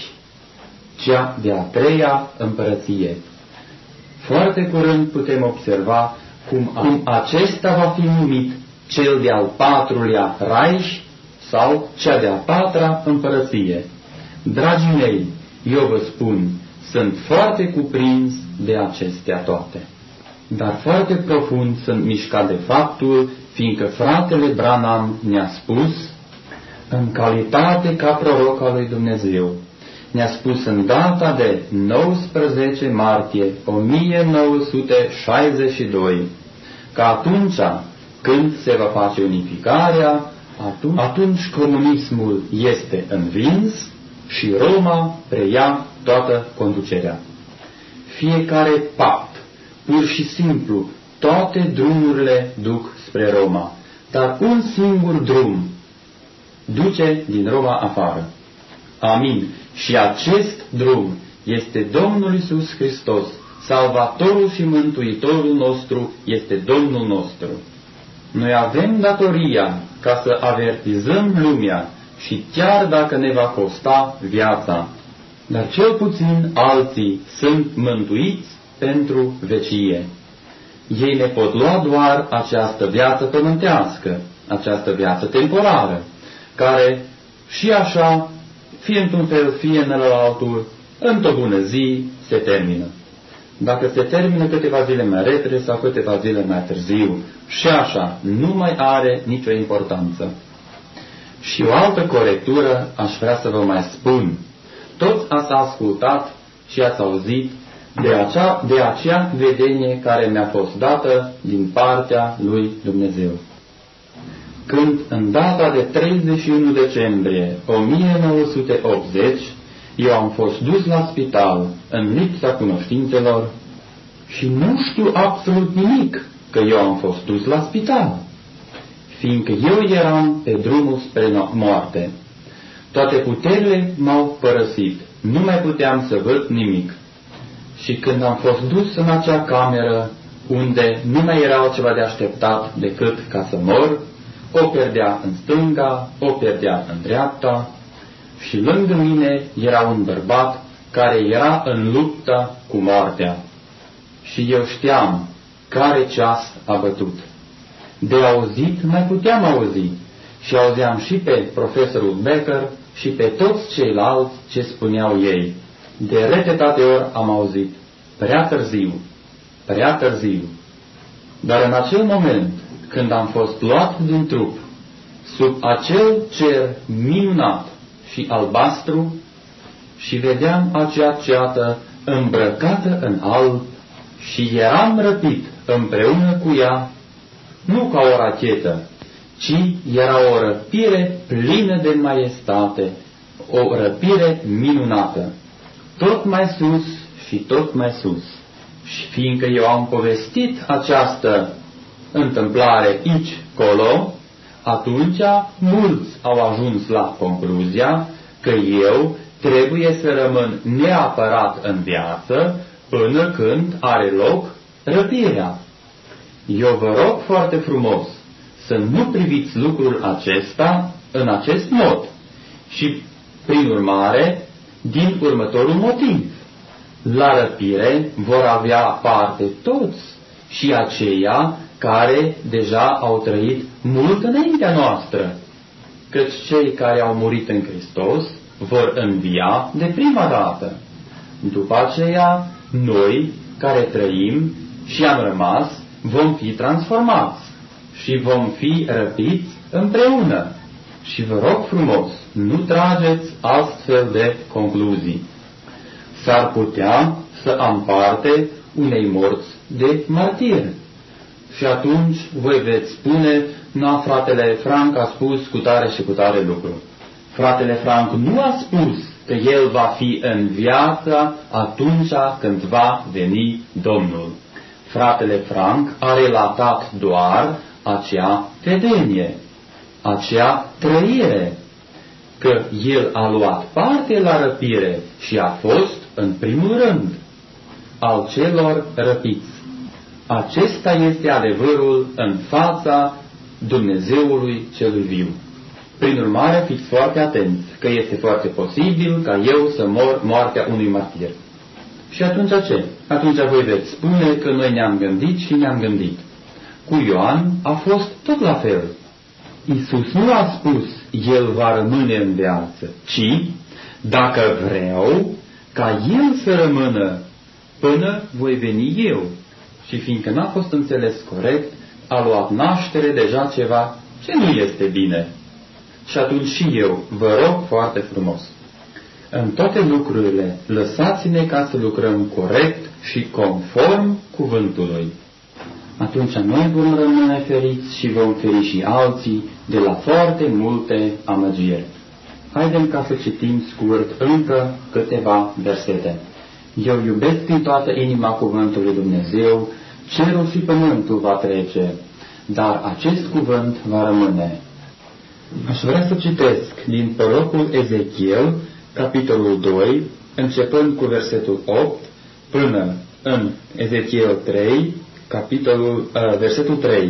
cea de-a treia împărăție. Foarte curând putem observa cum, cum acesta va fi numit cel de-al patrulea Reich sau cea de-a patra împărăție. Dragii mei, eu vă spun, sunt foarte cuprins de acestea toate. Dar foarte profund sunt mișcat de faptul, fiindcă fratele Branham ne-a spus, în calitate ca proroc al lui Dumnezeu, ne-a spus în data de nouăsprezece martie o mie nouă sute șaizeci și doi, că atunci când se va face unificarea, atunci, atunci comunismul este învins și Roma preia toată conducerea. Fiecare papt, pur și simplu, toate drumurile duc spre Roma, dar un singur drum duce din Roma afară. Amin. Și acest drum este Domnul Iisus Hristos, Salvatorul și Mântuitorul nostru este Domnul nostru. Noi avem datoria ca să avertizăm lumea și chiar dacă ne va costa viața, dar cel puțin alții sunt mântuiți pentru vecie. Ei ne pot lua doar această viață pământească, această viață temporară, care și așa, fie într-un fel, fie în altul, într-o bună zi, se termină. Dacă se termină câteva zile mai repede sau câteva zile mai târziu, și așa, nu mai are nicio importanță. Și o altă corectură aș vrea să vă mai spun. Toți ați ascultat și ați auzit de acea, de acea vedenie care mi-a fost dată din partea lui Dumnezeu. Când, în data de treizeci și unu decembrie o mie nouă sute optzeci, eu am fost dus la spital în lipsa cunoștințelor și nu știu absolut nimic că eu am fost dus la spital, fiindcă eu eram pe drumul spre moarte. Toate puterile m-au părăsit, nu mai puteam să văd nimic. Și când am fost dus în acea cameră, unde nu mai era altceva de așteptat decât ca să mor, o pierdea în stânga, o pierdea în dreapta, și lângă mine era un bărbat care era în luptă cu moartea. Și eu știam care ceas a bătut. De auzit mai puteam auzi și auzeam și pe profesorul Becker și pe toți ceilalți ce spuneau ei. De repetate ori am auzit, prea târziu, prea târziu. Dar în acel moment, când am fost luat din trup, sub acel cer minunat și albastru, și vedeam acea ceată îmbrăcată în alb și eram răpit împreună cu ea, nu ca o rachetă, ci era o răpire plină de maestate, o răpire minunată, tot mai sus și tot mai sus. Și fiindcă eu am povestit această întâmplare aici, colo, atunci mulți au ajuns la concluzia că eu trebuie să rămân neapărat în viață până când are loc răpirea. Eu vă rog foarte frumos să nu priviți lucrul acesta în acest mod și, prin urmare, din următorul motiv. La răpire vor avea parte toți și aceia care deja au trăit mult înaintea noastră, căci cei care au murit în Hristos vor învia de prima dată. După aceea, noi care trăim și am rămas, vom fi transformați și vom fi răpiți împreună. Și vă rog frumos, nu trageți astfel de concluzii. S-ar putea să am parte unei morți de martir. Și atunci voi veți spune, na, fratele Frank a spus cu tare și cu tare lucru. Fratele Frank nu a spus că el va fi în viață atunci când va veni Domnul. Fratele Frank a relatat doar acea vedenie, acea trăire, că el a luat parte la răpire și a fost, în primul rând, al celor răpiți. Acesta este adevărul în fața Dumnezeului celui viu. Prin urmare, fiți foarte atenți, că este foarte posibil ca eu să mor moartea unui martir. Și atunci ce? Atunci voi veți spune că noi ne-am gândit și ne-am gândit. Cu Ioan a fost tot la fel. Iisus nu a spus, el va rămâne în viață, ci, dacă vreau, ca el să rămână până voi veni eu. Și fiindcă n-a fost înțeles corect, a luat naștere deja ceva ce nu este bine. Și atunci și eu vă rog foarte frumos, în toate lucrurile, lăsați-ne ca să lucrăm corect și conform cuvântului. Atunci noi vom rămâne feriți și vom feri și alții de la foarte multe amăgiri. Haidem ca să citim scurt încă câteva versete. Eu iubesc din toată inima cuvântul lui Dumnezeu, cerul și pământul va trece, dar acest cuvânt va rămâne. Aș vrea să citesc din prorocul Ezechiel, capitolul doi, începând cu versetul opt, până în Ezechiel trei, capitolul, uh, versetul trei.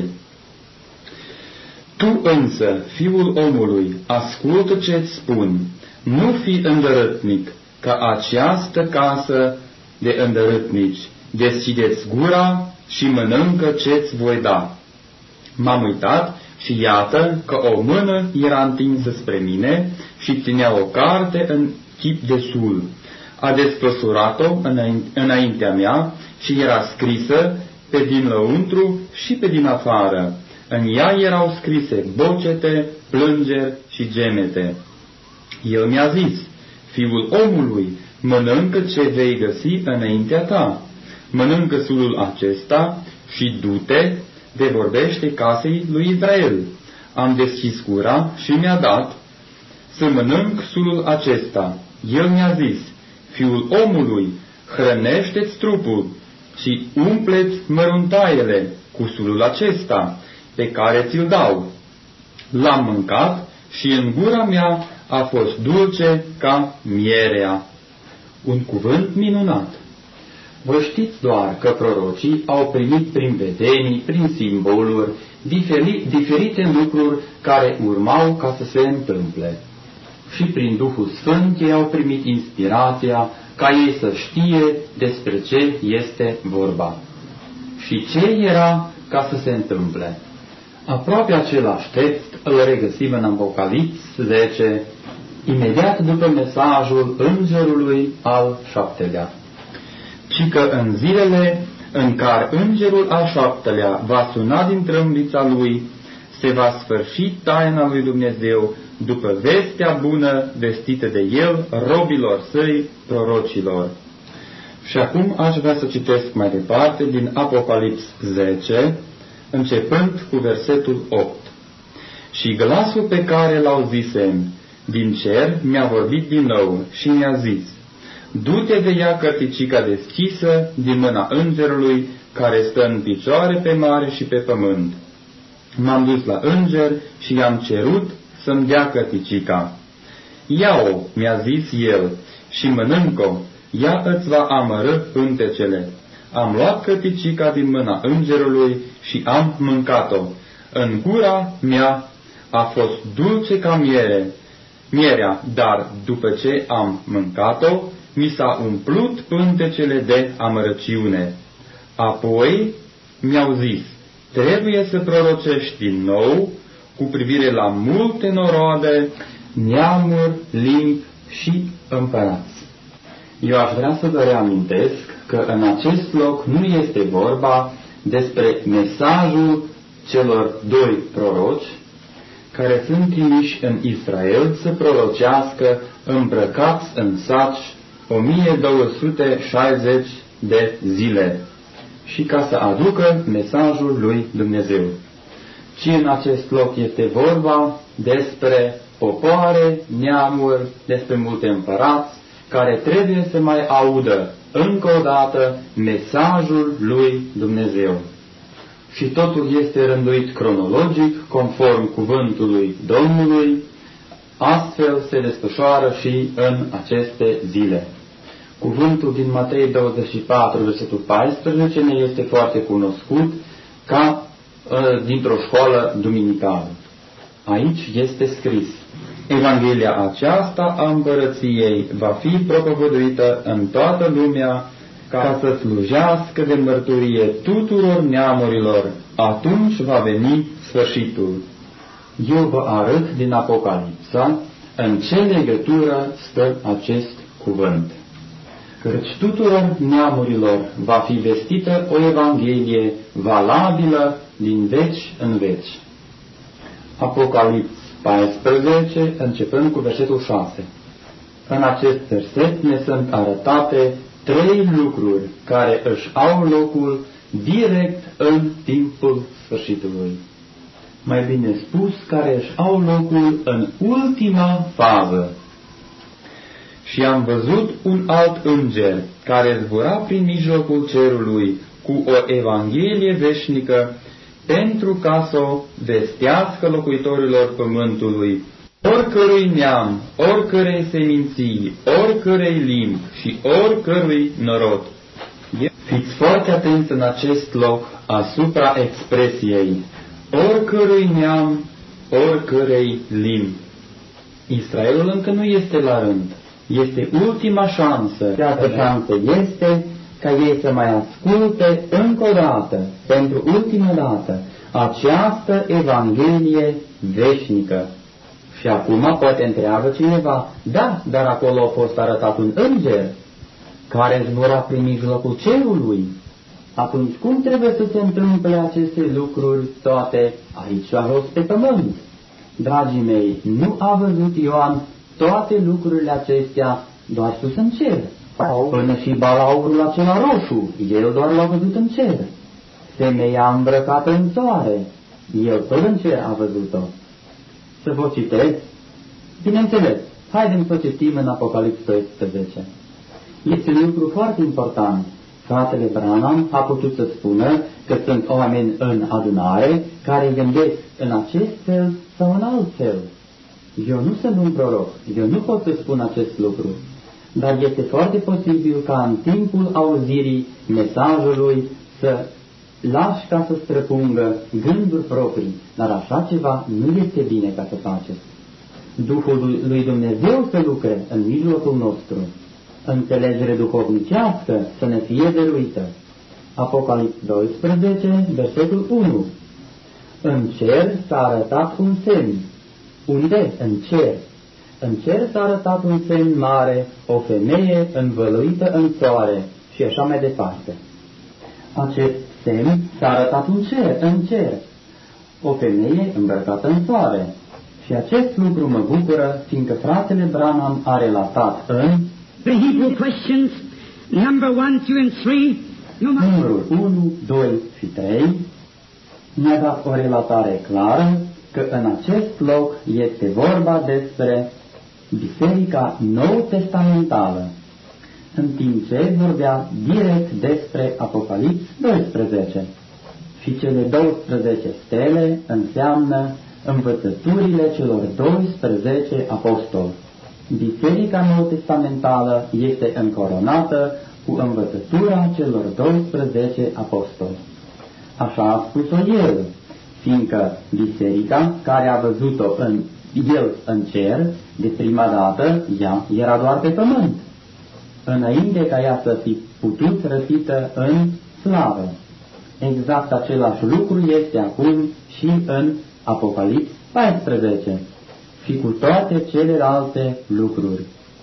Tu însă, fiul omului, ascultă ce-ți spun, nu fi îndărătnic, ca această casă de îndărătnici. Deschideți gura și mănâncă ce-ți voi da. M-am uitat și iată că o mână era întinsă spre mine și ținea o carte în chip de sul. A desfășurat-o înaintea mea și era scrisă pe din lăuntru și pe din afară. În ea erau scrise bocete, plângeri și gemete. El mi-a zis, fiul omului, mănâncă ce vei găsi înaintea ta. Mănâncă sulul acesta și du-te de vorbește casei lui Israel. Am deschis gura și mi-a dat să mănânc sulul acesta. El mi-a zis, fiul omului, hrănește-ți trupul și umpleți măruntaiele cu sulul acesta, pe care ți-l dau. L-am mâncat și în gura mea a fost dulce ca mierea. Un cuvânt minunat. Vă știți doar că prorocii au primit prin vedenii, prin simboluri, diferi, diferite lucruri care urmau ca să se întâmple. Și prin Duhul Sfânt ei au primit inspirația ca ei să știe despre ce este vorba. Și ce era ca să se întâmple. Aproape același text îl regăsim în Apocalips zece, imediat după mesajul îngerului al șaptelea. Ci că în zilele în care îngerul al șaptelea va suna din trâmbița lui, se va sfârși taina lui Dumnezeu după vestea bună vestită de el robilor săi prorocilor. Și acum aș vrea să citesc mai departe din Apocalips zece, începând cu versetul opt. Și glasul pe care l-au zisem din cer mi-a vorbit din nou și mi-a zis, du-te de ea cărticica deschisă din mâna îngerului care stă în picioare pe mare și pe pământ. M-am dus la înger și i-am cerut să-mi dea cărticica. Ia-o, mi-a zis el, și mănânc-o, ea îți va amărâ pântecele. Am luat cărticica din mâna îngerului și am mâncat-o. În gura mea a fost dulce ca miere, mierea, dar după ce am mâncat-o, mi s-a umplut pântecele de amărăciune. Apoi mi-au zis, trebuie să prorocești din nou cu privire la multe noroade, neamuri, limbi și împărați. Eu aș vrea să vă reamintesc că în acest loc nu este vorba despre mesajul celor doi proroci care sunt trimiși în Israel să prorocească îmbrăcați în saci o mie două sute șaizeci de zile și ca să aducă mesajul lui Dumnezeu. Ci în acest loc este vorba despre popoare, neamuri, despre multe împărați, care trebuie să mai audă încă o dată mesajul lui Dumnezeu. Și totul este rânduit cronologic, conform cuvântului Domnului, astfel se desfășoară și în aceste zile. Cuvântul din Matei douăzeci și patru, versetul paisprezece, ne este foarte cunoscut ca uh, dintr-o școală duminicală. Aici este scris: Evanghelia aceasta a împărăției va fi propovăduită în toată lumea ca să slujească de mărturie tuturor neamurilor, atunci va veni sfârșitul. Eu vă arăt din Apocalipsa în ce legătură stă acest cuvânt. Căci tuturor neamurilor va fi vestită o Evanghelie valabilă din veci în veci. Apocalips paisprezece, începând cu versetul șase. În acest verset ne sunt arătate trei lucruri care își au locul direct în timpul sfârșitului. Mai bine spus, care își au locul în ultima fază. Și am văzut un alt înger care zbura prin mijlocul cerului cu o Evanghelie veșnică pentru ca să o vestească locuitorilor pământului, oricărui neam, oricărei seminții, oricărei limbi și oricărui norod. Fiți foarte atenți în acest loc asupra expresiei oricărui neam, oricărei limbi. Israelul încă nu este la rând. Este ultima șansă. Această șansă este ca ei să mai asculte încă o dată, pentru ultima dată, această Evanghelie veșnică. Și acum poate întreabă cineva: da, dar acolo a fost arătat un înger care zbura prin mijlocul cerului. Atunci cum trebuie să se întâmple aceste lucruri toate aici la jos pe pământ? Dragii mei, nu a văzut Ioan toate lucrurile acestea doar sus în cer. Până și balaurul acela roșu, el doar l-a văzut în cer. Femeia îmbrăcată în soare, el tot în cer a văzut-o. Să vă citesc? Bineînțeles, haidem să citim în Apocalips doisprezece. Este un lucru foarte important. Fratele Branham a putut să spună că sunt oameni în adunare care gândesc în acest fel sau în alt fel. Eu nu sunt un proroc, eu nu pot să spun acest lucru, dar este foarte posibil ca în timpul auzirii mesajului să lași ca să străpungă gânduri proprii, dar așa ceva nu este bine ca să faceți. Duhul lui Dumnezeu să lucre în mijlocul nostru, înțelegere duhovnicească să ne fie dăruită. Apocalips doisprezece, versetul unu. În cer s-a arătat un semn. Unde? În cer. În cer s-a arătat un semn mare, o femeie învăluită în soare și așa mai departe. Acest semn s-a arătat în cer, în cer, o femeie îmbrăcată în soare. Și acest lucru mă bucură, fiindcă fratele Branham a relatat în The Hebrew questions, number one, two, and three. numărul unu, doi și trei, ne-a dat o relatare clară că în acest loc este vorba despre Biserica Nou-Testamentală, în timp ce vorbea direct despre Apocalips doisprezece. Și cele douăsprezece stele înseamnă învățăturile celor doisprezece apostoli. Biserica Nou-Testamentală este încoronată cu învățătura celor doisprezece apostoli. Așa a spus-o el, fiindcă biserica care a văzut-o în el în cer, de prima dată, ea era doar pe pământ, înainte ca ea să fi putut răsită în slavă. Exact același lucru este acum și în Apocalips paisprezece și cu toate celelalte lucruri.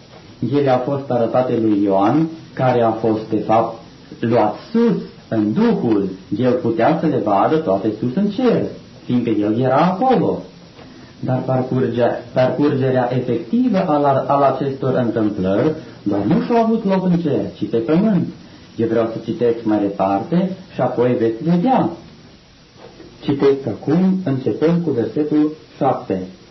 Ele au fost arătate lui Ioan, care a fost de fapt luat sus în Duhul. El putea să le vadă toate sus în cer, fiindcă el era acolo. Dar parcurgerea, parcurgerea efectivă al, al acestor întâmplări doar nu și-a avut loc în cer, ci pe pământ. Eu vreau să citesc mai departe și apoi veți vedea. Citesc acum, începând cu versetul șapte.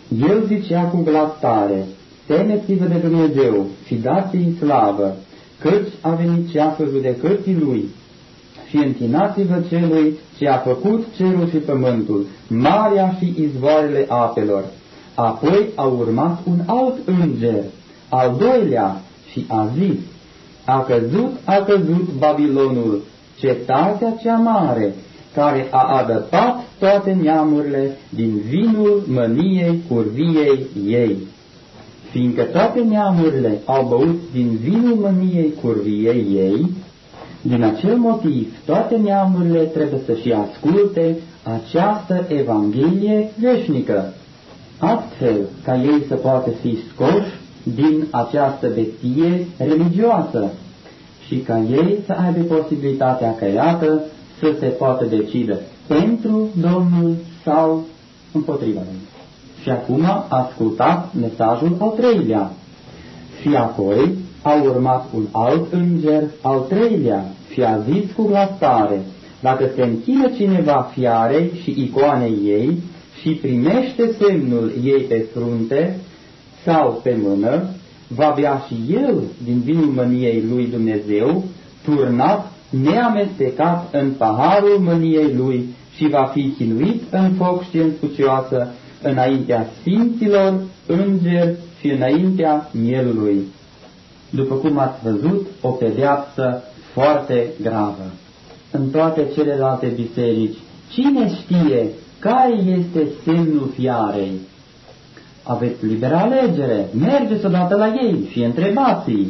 El zicea cu glas tare: temeți-vă de Dumnezeu și dați-i slavă, căci a venit ceasul judecății Lui. Și închinați-vă Celui ce a făcut cerul și pământul, marea și izvoarele apelor. Apoi a urmat un alt înger, al doilea, și a zis: a căzut, a căzut Babilonul, cetatea cea mare, care a adăpat toate neamurile din vinul mâniei curviei ei. Fiindcă toate neamurile au băut din vinul mâniei curviei ei, din acel motiv toate neamurile trebuie să-și asculte această Evanghelie veșnică, astfel ca ei să poată fi scoși din această bestie religioasă și ca ei să aibă posibilitatea căiată să se poată decide pentru Domnul sau împotriva Lui. Și acum ascultați mesajul al treilea. Și apoi a urmat un alt înger, al treilea, și a zis cu glas tare: dacă se închină cineva fiarei și icoanei ei și primește semnul ei pe frunte sau pe mână, va bea și el din vinul mâniei lui Dumnezeu, turnat, neamestecat în paharul mâniei lui, și va fi chinuit în foc și în spucioasă înaintea sfinților, îngeri și înaintea mielului. După cum ați văzut, o pedeapsă foarte gravă. În toate celelalte biserici, cine știe care este semnul fiarei? Aveți liberă alegere, mergeți odată la ei și întrebați-i.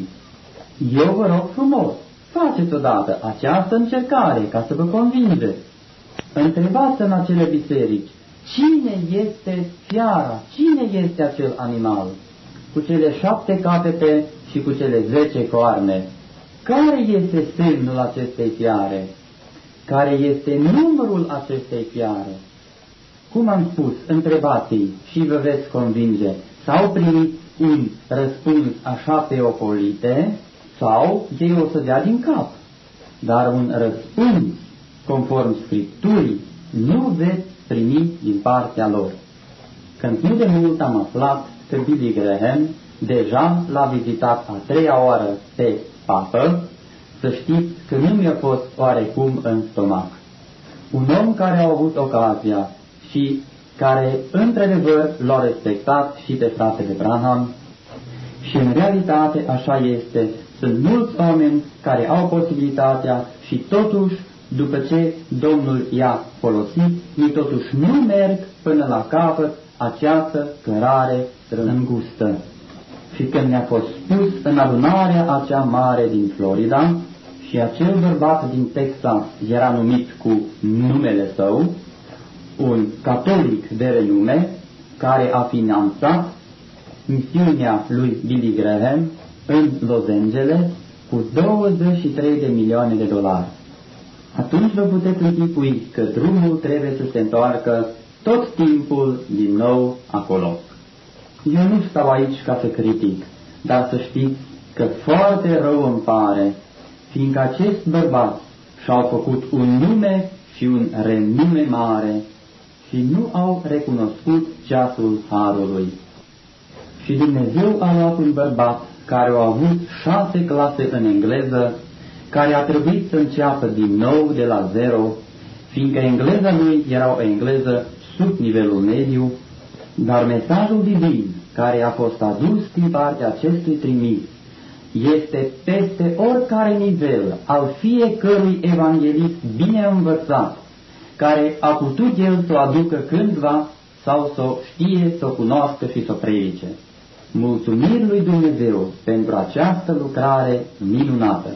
Eu vă rog frumos, faceți odată această încercare ca să vă convingeți. Întrebați în acele biserici, cine este fiara, cine este acel animal, cu cele șapte capete și cu cele zece coarne. Care este semnul acestei fiare? Care este numărul acestei fiare? Cum am spus, întrebați-i și vă veți convinge. Sau primiți un răspuns așa pe ocolite, sau ei o să dea din cap. Dar un răspuns conform Scripturii nu veți primi din partea lor. Când nu de mult am aflat că Billy Graham deja l-a vizitat a treia oară pe papă, să știți că nu mi-a fost oarecum în stomac. Un om care a avut ocazia și care într-adevăr l-a respectat și pe fratele Branham, și în realitate așa este, sunt mulți oameni care au posibilitatea și totuși, după ce Domnul i-a folosit, ei totuși nu merg până la capăt această cărare îngustă. Și când ne-a fost spus în adunarea acea mare din Florida, și acel bărbat din Texas era numit cu numele său, un catolic de renume, care a finanțat misiunea lui Billy Graham în Los Angeles cu douăzeci și trei de milioane de dolari. Atunci vă puteți închipui că drumul trebuie să se întoarcă tot timpul din nou acolo. Eu nu stau aici ca să critic, dar să știți că foarte rău îmi pare, fiindcă acest bărbat și-au făcut un nume și un renume mare și nu au recunoscut ceasul harului. Și Dumnezeu a luat un bărbat care a avut șase clase în engleză, care a trebuit să înceapă din nou de la zero, fiindcă engleza lui era o engleză sub nivelul mediu, dar mesajul divin care a fost adus din partea acestui trimis este peste oricare nivel al fiecărui evanghelist bine învățat, care a putut el să o aducă cândva sau să o știe, să o cunoască și să o predice. Mulțumiri lui Dumnezeu pentru această lucrare minunată.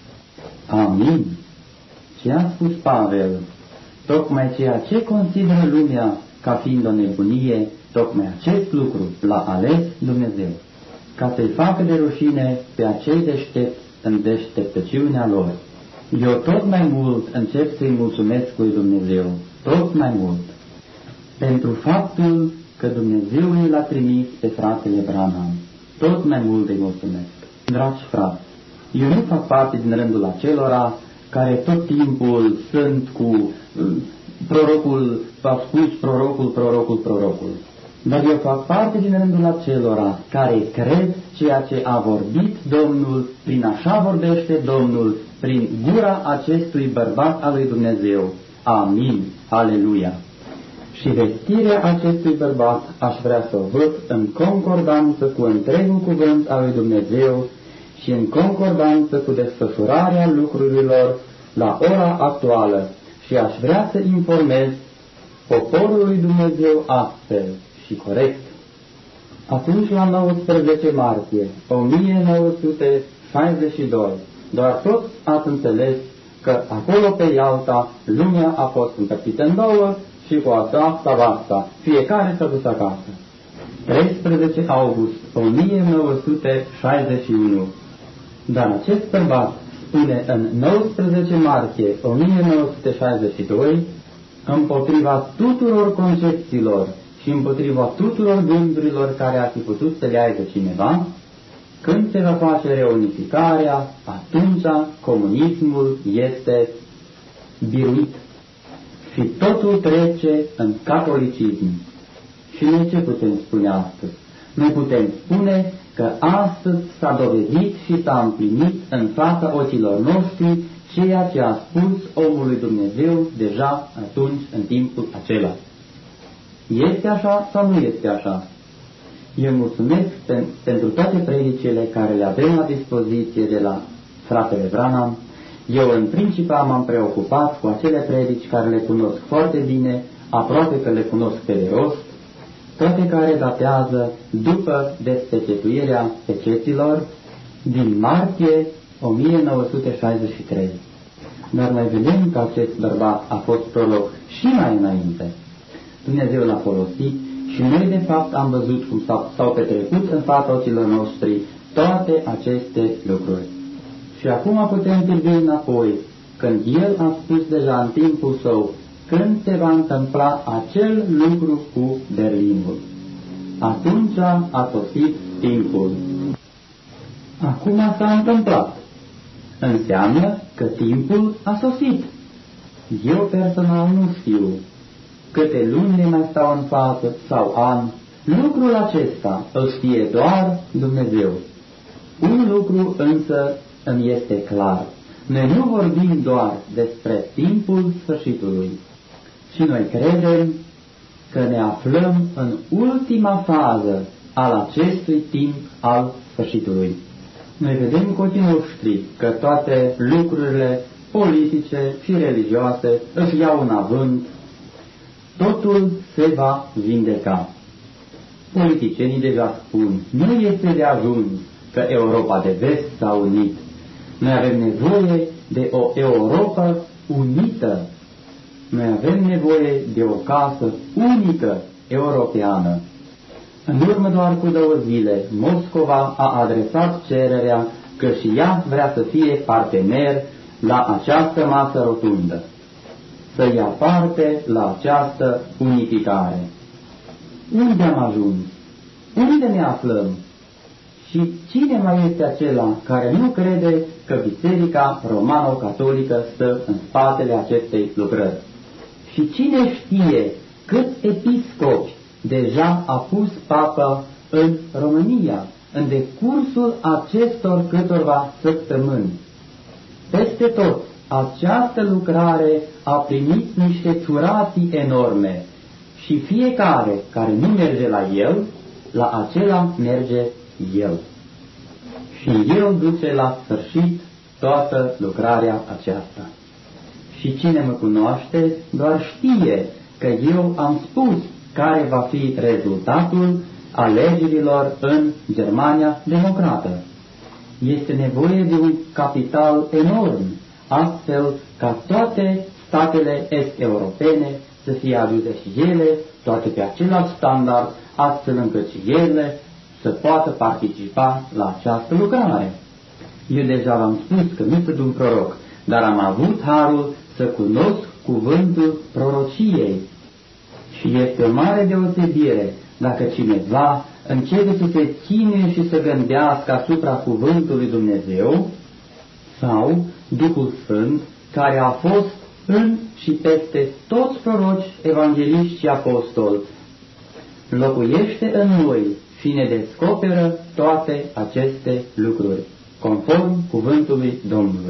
Amin. Ce a spus Pavel, tocmai ceea ce consideră lumea ca fiind o nebunie, tocmai acest lucru l-a ales Dumnezeu, ca să-i facă de rușine pe acei deștepți în deșteptăciunea lor. Eu tot mai mult încep să-i mulțumesc lui Dumnezeu, tot mai mult, pentru faptul că Dumnezeu l-a trimis pe fratele Branham. Tot mai mult îi mulțumesc. Dragi frați, eu nu fac parte din rândul acelora care tot timpul sunt cu uh, prorocul, a spus prorocul, prorocul, prorocul. Dar eu fac parte din rândul acelora care cred ceea ce a vorbit Domnul, prin așa vorbește Domnul, prin gura acestui bărbat al lui Dumnezeu. Amin. Aleluia. Și vestirea acestui bărbat aș vrea să o văd în concordanță cu întregul cuvânt al lui Dumnezeu și în concordanță cu desfășurarea lucrurilor la ora actuală, și aș vrea să informez poporul lui Dumnezeu astfel și corect. Atunci, la nouăsprezece martie o mie nouă sute șaizeci și doi, doar toți ați înțeles că acolo pe Ialta lumea a fost împărțită în două și cu asta sau asta, fiecare s-a dus acasă. treisprezece august o mie nouă sute șaizeci și unu. Dar acest bărbat spune în nouăsprezece martie o mie nouă sute șaizeci și doi, împotriva tuturor concepțiilor și împotriva tuturor gândurilor care ar fi putut să le aibă cineva, când se va face reunificarea, atunci comunismul este biruit și totul trece în catolicism. Și noi ce putem spune astăzi? Noi putem spune că astăzi s-a dovedit și s-a împlinit în fața ochilor noștri ceea ce a spus omul lui Dumnezeu deja atunci, în timpul acela. Este așa sau nu este așa? Eu mulțumesc pen, pentru toate predicile care le avem la dispoziție de la fratele Branham. Eu în principal m-am preocupat cu acele predici care le cunosc foarte bine, aproape că le cunosc pe de rost, toate care datează după despecetuirea peceților din martie o mie nouă sute șaizeci și trei. Dar noi vedem că acest bărbat a fost proroc și mai înainte. Dumnezeu l-a folosit și noi de fapt am văzut cum s-au petrecut în fața ochilor noștri toate aceste lucruri. Și acum putem privi înapoi, când El a spus deja în timpul său, când se va întâmpla acel lucru cu Berlinul. Atunci a sosit timpul. Acum s-a întâmplat. Înseamnă că timpul a sosit. Eu personal nu știu câte luni ne mai stau în față sau ani. Lucrul acesta îl știe doar Dumnezeu. Un lucru însă îmi este clar. Noi nu vorbim doar despre timpul sfârșitului, și noi credem că ne aflăm în ultima fază al acestui timp al sfârșitului. Noi vedem cu ochii noștri că toate lucrurile politice și religioase își iau un avânt. Totul se va vindeca. Politicienii deja spun, nu este de ajuns că Europa de Vest s-a unit. Noi avem nevoie de o Europa unită. Noi avem nevoie de o casă unică europeană. În urmă doar cu două zile, Moscova a adresat cererea că și ea vrea să fie partener la această masă rotundă, să ia parte la această unificare. Unde am ajuns? Unde ne aflăm? Și cine mai este acela care nu crede că Biserica Romano-Catolică stă în spatele acestei lucrări? Și cine știe câți episcopi deja a pus Papa în România, în decursul acestor câtorva săptămâni? Peste tot, această lucrare a primit niște ciurații enorme și fiecare care nu merge la el, la acela merge el. Și el duce la sfârșit toată lucrarea aceasta. Și cine mă cunoaște doar știe că eu am spus care va fi rezultatul alegerilor în Germania democrată. Este nevoie de un capital enorm, astfel ca toate statele est-europene să fie aduse și ele, toate pe același standard, astfel încât și ele să poată participa la această lucrare. Eu deja v-am spus că nu sunt un proroc, dar am avut harul să cunosc cuvântul prorociei. Și este o mare deosebire dacă cineva începe să se chinuie și să gândească asupra cuvântului Dumnezeu sau Duhul Sfânt, care a fost în și peste toți proroci, evangeliști și apostoli, locuiește în noi și ne descoperă toate aceste lucruri, conform cuvântului Domnului.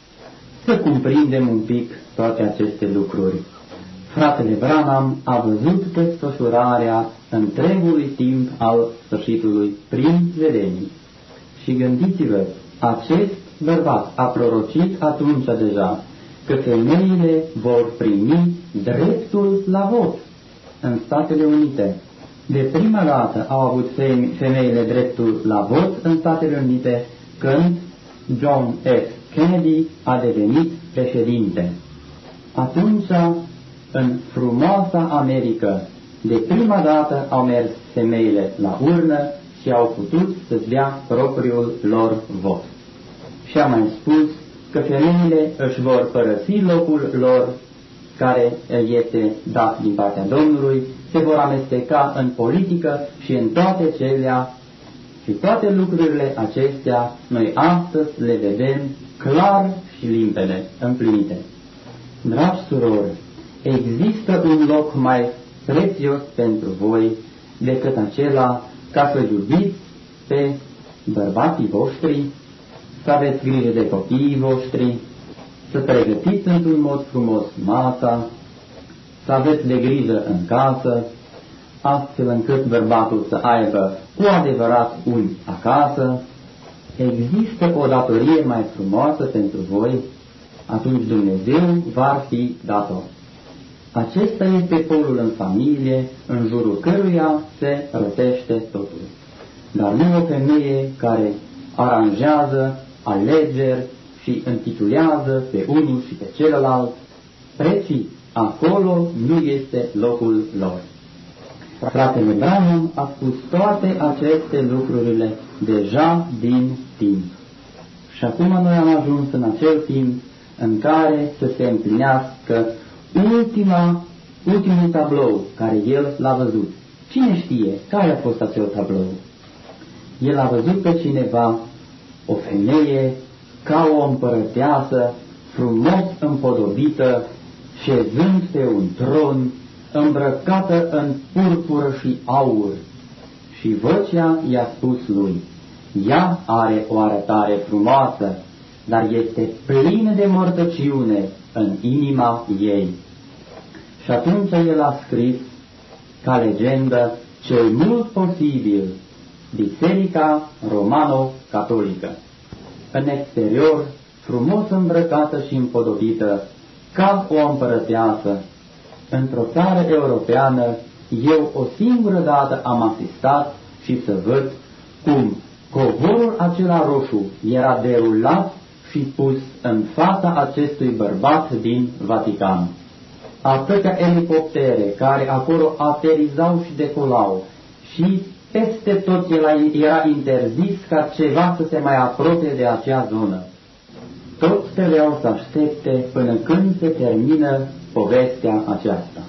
Să cuprindem un pic toate aceste lucruri. Fratele Branham a văzut desfășurarea întregului timp al sfârșitului prin vedenii. Și gândiți-vă, acest bărbat a prorocit atunci deja că femeile vor primi dreptul la vot în Statele Unite. De prima dată au avut femeile dreptul la vot în Statele Unite când John F. Kennedy a devenit președinte. Atunci, în frumoasa Americă, de prima dată au mers femeile la urnă și au putut să-și dea propriul lor vot. Și am mai spus că femeile își vor părăsi locul lor care este dat din partea Domnului, se vor amesteca în politică și în toate celea și toate lucrurile acestea noi astăzi le vedem clar și limpede, împlinite. Dragi surori, există un loc mai prețios pentru voi decât acela ca să iubiți pe bărbații voștri, să aveți grijă de copiii voștri, să pregătiți într-un mod frumos masa, să aveți de grijă în casă, astfel încât bărbatul să aibă cu adevărat unii acasă. Există o datorie mai frumoasă pentru voi, atunci Dumnezeu va fi dator. Acesta este polul în familie, în jurul căruia se rotește totul. Dar nu o femeie care aranjează alegeri și intitulează pe unul și pe celălalt, preții, acolo nu este locul lor. Fratele Branham a spus toate aceste lucrurile deja din timp. Și acum noi am ajuns în acel timp în care să se împlinească ultima, ultimul tablou care el l-a văzut. Cine știe care a fost acel tablou? El a văzut pe cineva, o femeie, ca o împărăteasă, frumos împodobită, șezând pe un tron, îmbrăcată în purpură și aur. Și vocea i-a spus lui, ea are o arătare frumoasă, dar este plină de mortăciune în inima ei. Și atunci el a scris, ca legendă, cel mult posibil, Biserica Romano-Catolică. În exterior, frumos îmbrăcată și împodobită, ca o împărăteasă, într-o țară europeană, eu o singură dată am asistat și să văd cum covorul acela roșu era derulat și pus în fața acestui bărbat din Vatican. Atâtea elicoptere care acolo aterizau și decolau și peste tot era interzis ca ceva să se mai apropie de acea zonă. Toți trebuiau să aștepte până când se termină povestea aceasta.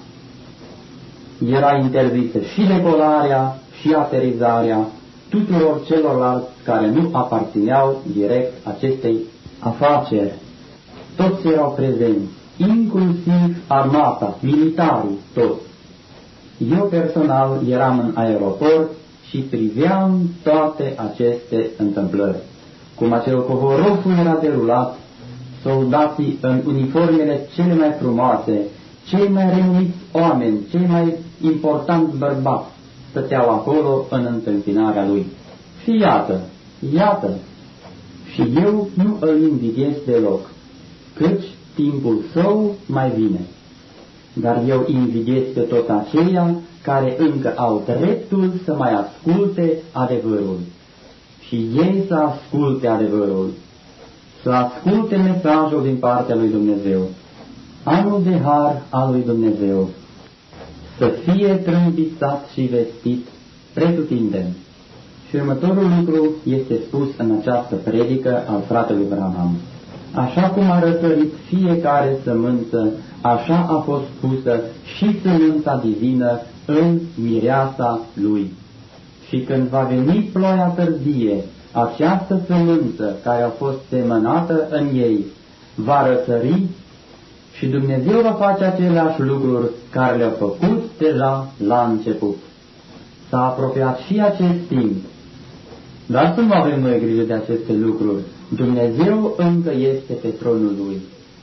Era interzisă și decolarea și aterizarea tuturor celorlalți care nu aparțineau direct acestei afaceri. Toți erau prezenți, inclusiv armata, militarii, toți. Eu personal eram în aeroport și priveam toate aceste întâmplări. Cum acel covor roșu era derulat, soldații în uniformele cele mai frumoase, cei mai renumiți oameni, cei mai importanți bărbați, stăteau acolo în întâmpinarea lui. Și iată, iată, și eu nu îl invidiez deloc, căci timpul său mai vine. Dar eu invidiez pe toți aceia care încă au dreptul să mai asculte adevărul. Și ei să asculte adevărul, să asculte mesajul din partea lui Dumnezeu, anul de har al lui Dumnezeu, să fie trâmbițat și vestit pretutindeni. Și următorul lucru este spus în această predică al fratelui Branham. Așa cum a răsărit fiecare sămânță, așa a fost pusă și sămânța divină în mireasa lui. Și când va veni ploaia târzie, această sămânță care a fost semănată în ei va răsări și Dumnezeu va face aceleași lucruri care le-a făcut deja la început. S-a apropiat și acest timp. Dar să nu avem noi grijă de aceste lucruri. Dumnezeu încă este pe tronul Lui.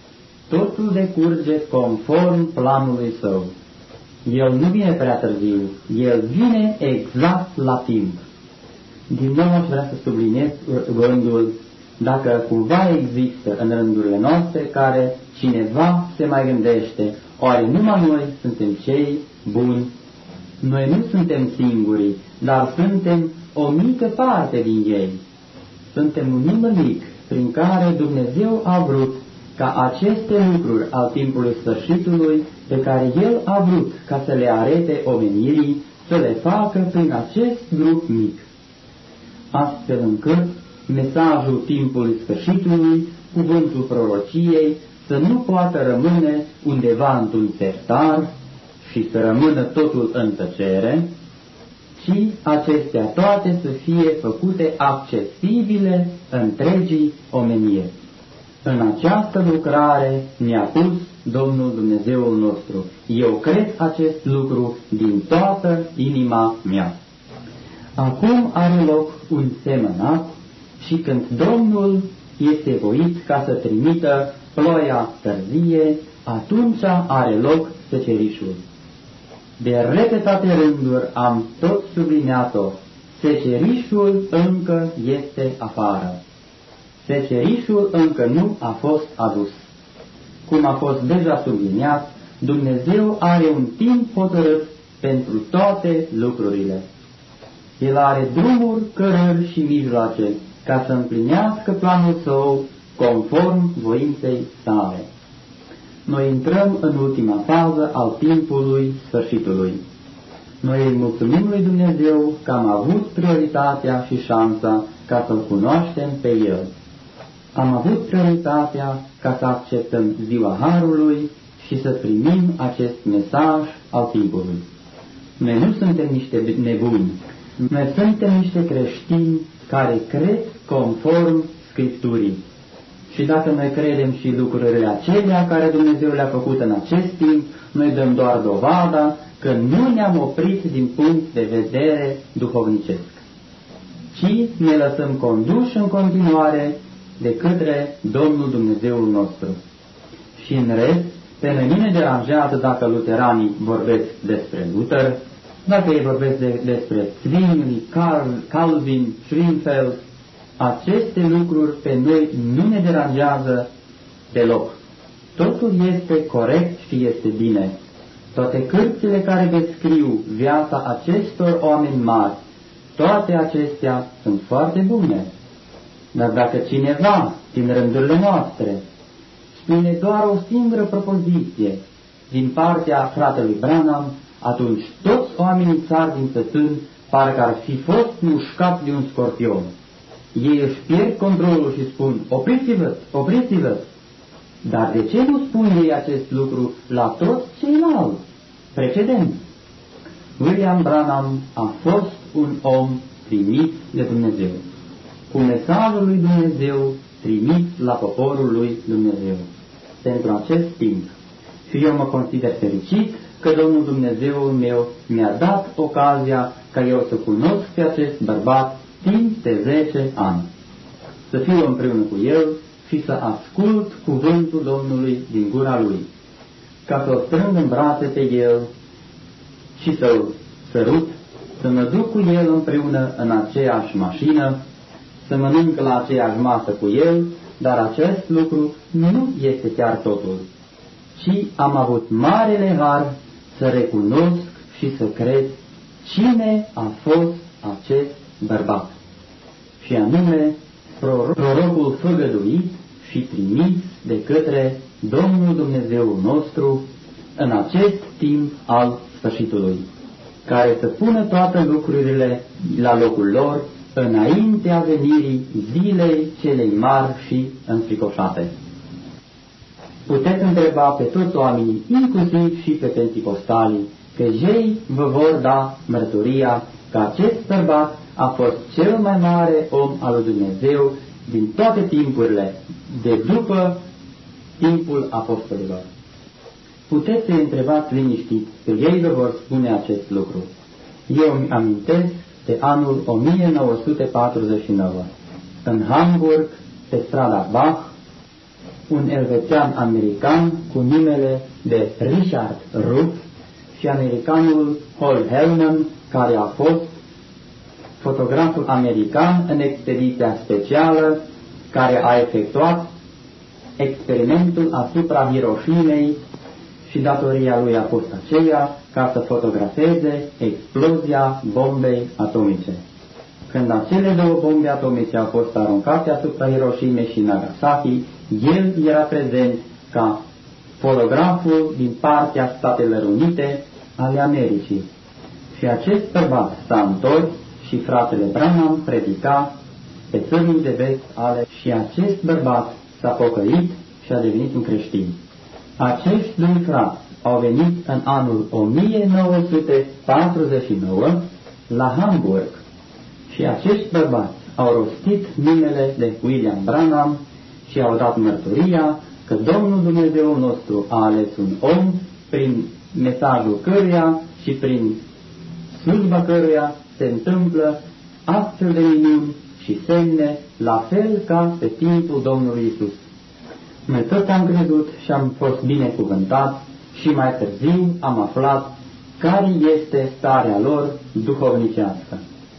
Totul decurge conform planului Său. El nu vine prea târziu, El vine exact la timp. Din nou aș vrea să subliniez gândul, dacă cumva există în rândurile noastre care cineva se mai gândește, oare numai noi suntem cei buni? Noi nu suntem singurii, dar suntem o mică parte din ei. Suntem un număr mic prin care Dumnezeu a vrut ca aceste lucruri al timpului sfârșitului, pe care El a vrut ca să le arete omenirii, să le facă prin acest grup mic. Astfel încât mesajul timpului sfârșitului, cuvântul prorociei, să nu poată rămâne undeva într-un sertar și să rămână totul în tăcere, ci acestea toate să fie făcute accesibile întregii omeniri. În această lucrare ne-a pus Domnul Dumnezeul nostru. Eu cred acest lucru din toată inima mea. Acum are loc un semănat și când Domnul este voit ca să trimită ploaia târzie, atunci are loc secerișul. De repetate rânduri am tot subliniat-o, secerișul încă este afară. Secerișul încă nu a fost adus. Cum a fost deja subliniat, Dumnezeu are un timp hotărât pentru toate lucrurile. El are drumuri, cărări și mijloace ca să împlinească planul Său conform voinței sale. Noi intrăm în ultima fază al timpului sfârșitului. Noi îi mulțumim lui Dumnezeu că am avut prioritatea și șansa ca să-L cunoaștem pe El. Am avut prioritatea ca să acceptăm ziua Harului și să primim acest mesaj al timpului. Noi nu suntem niște nebuni, noi suntem niște creștini care cred conform Scripturii. Și dacă noi credem și lucrurile acelea care Dumnezeu le-a făcut în acest timp, noi dăm doar dovada că nu ne-am oprit din punct de vedere duhovnicesc, ci ne lăsăm conduși în continuare de către Domnul Dumnezeul nostru. Și în rest, pe noi nu ne deranjează dacă luteranii vorbesc despre Luther, dacă ei vorbesc de, despre Zwingli, Calvin, Schwinfeld. Aceste lucruri pe noi nu ne deranjează deloc. Totul este corect și este bine. Toate cărțile care descriu viața acestor oameni mari, toate acestea sunt foarte bune. Dar dacă cineva din rândurile noastre spune doar o singură propoziție din partea fratelui Branham, atunci toți oamenii țari din sătân parcă ar fi fost mușcați de un scorpion. Ei își pierd controlul și spun, opriți-vă, opriți-vă. Dar de ce nu spun ei acest lucru la toți ceilalți precedenți? William Branham a fost un om trimis de Dumnezeu, cu mesajul lui Dumnezeu trimis la poporul lui Dumnezeu pentru acest timp. Și eu mă consider fericit că Domnul Dumnezeul meu mi-a dat ocazia ca eu să cunosc pe acest bărbat timp de zece ani, să fiu împreună cu el și să ascult cuvântul Domnului din gura lui, ca să o strâng în brațe pe el și să-l sărut, să mă duc cu el împreună în aceeași mașină, să mănânc la aceeași masă cu el, dar acest lucru nu este chiar totul, ci am avut marele har să recunosc și să cred cine a fost acest bărbat, și anume prorocul făgăduit și trimis de către Domnul Dumnezeul nostru în acest timp al sfârșitului, care să pună toate lucrurile la locul lor înaintea venirii zilei celei mari și înfricoșate. Puteți întreba pe toți oamenii, inclusiv și pe penticostalii, că ei vă vor da mărturia că acest bărbat a fost cel mai mare om al lui Dumnezeu din toate timpurile, de după timpul apostolilor. Puteți să-i întrebați liniștit, că ei vă vor spune acest lucru. Eu îmi amintesc de anul o mie nouă sute patruzeci și nouă. În Hamburg, pe strada Bach, un elvețian american cu numele de Richard Rupp și americanul Hal Hellman, care a fost fotograful american în expediția specială care a efectuat experimentul asupra Hiroshimei, și datoria lui a fost aceea ca să fotografeze explozia bombei atomice. Când acele două bombe atomice au fost aruncate asupra Hiroshimei și Nagasaki, el era prezent ca fotograful din partea Statelor Unite ale Americii. Și acest bărbat s-a întors și fratele Branham predica pe țările de vest ale, și acest bărbat s-a pocăit și a devenit un creștin. Acești doi frați au venit în anul o mie nouă sute patruzeci și nouă la Hamburg și acești bărbați au rostit numele de William Branham și au dat mărturia că Domnul Dumnezeu nostru a ales un om prin mesajul căruia și prin slujba căruia se întâmplă astfel de minuni și semne, la fel ca pe timpul Domnului Iisus. Noi toți am crezut și am fost binecuvântați și mai târziu am aflat care este starea lor duhovnicească.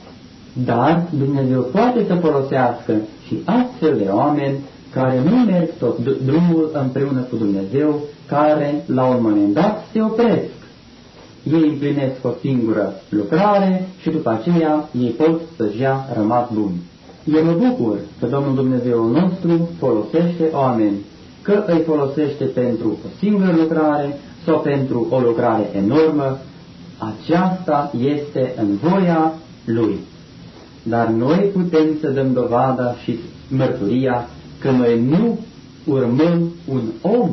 Dar Dumnezeu poate să folosească și astfel de oameni care nu merg tot drumul împreună cu Dumnezeu, care la un moment dat se opresc. Ei împlinesc o singură lucrare și după aceea ei pot să-și ia rămas buni. Eu mă bucur că Domnul Dumnezeu nostru folosește oameni, că îi folosește pentru o singură lucrare sau pentru o lucrare enormă, aceasta este în voia Lui. Dar noi putem să dăm dovada și mărturia că noi nu urmăm un om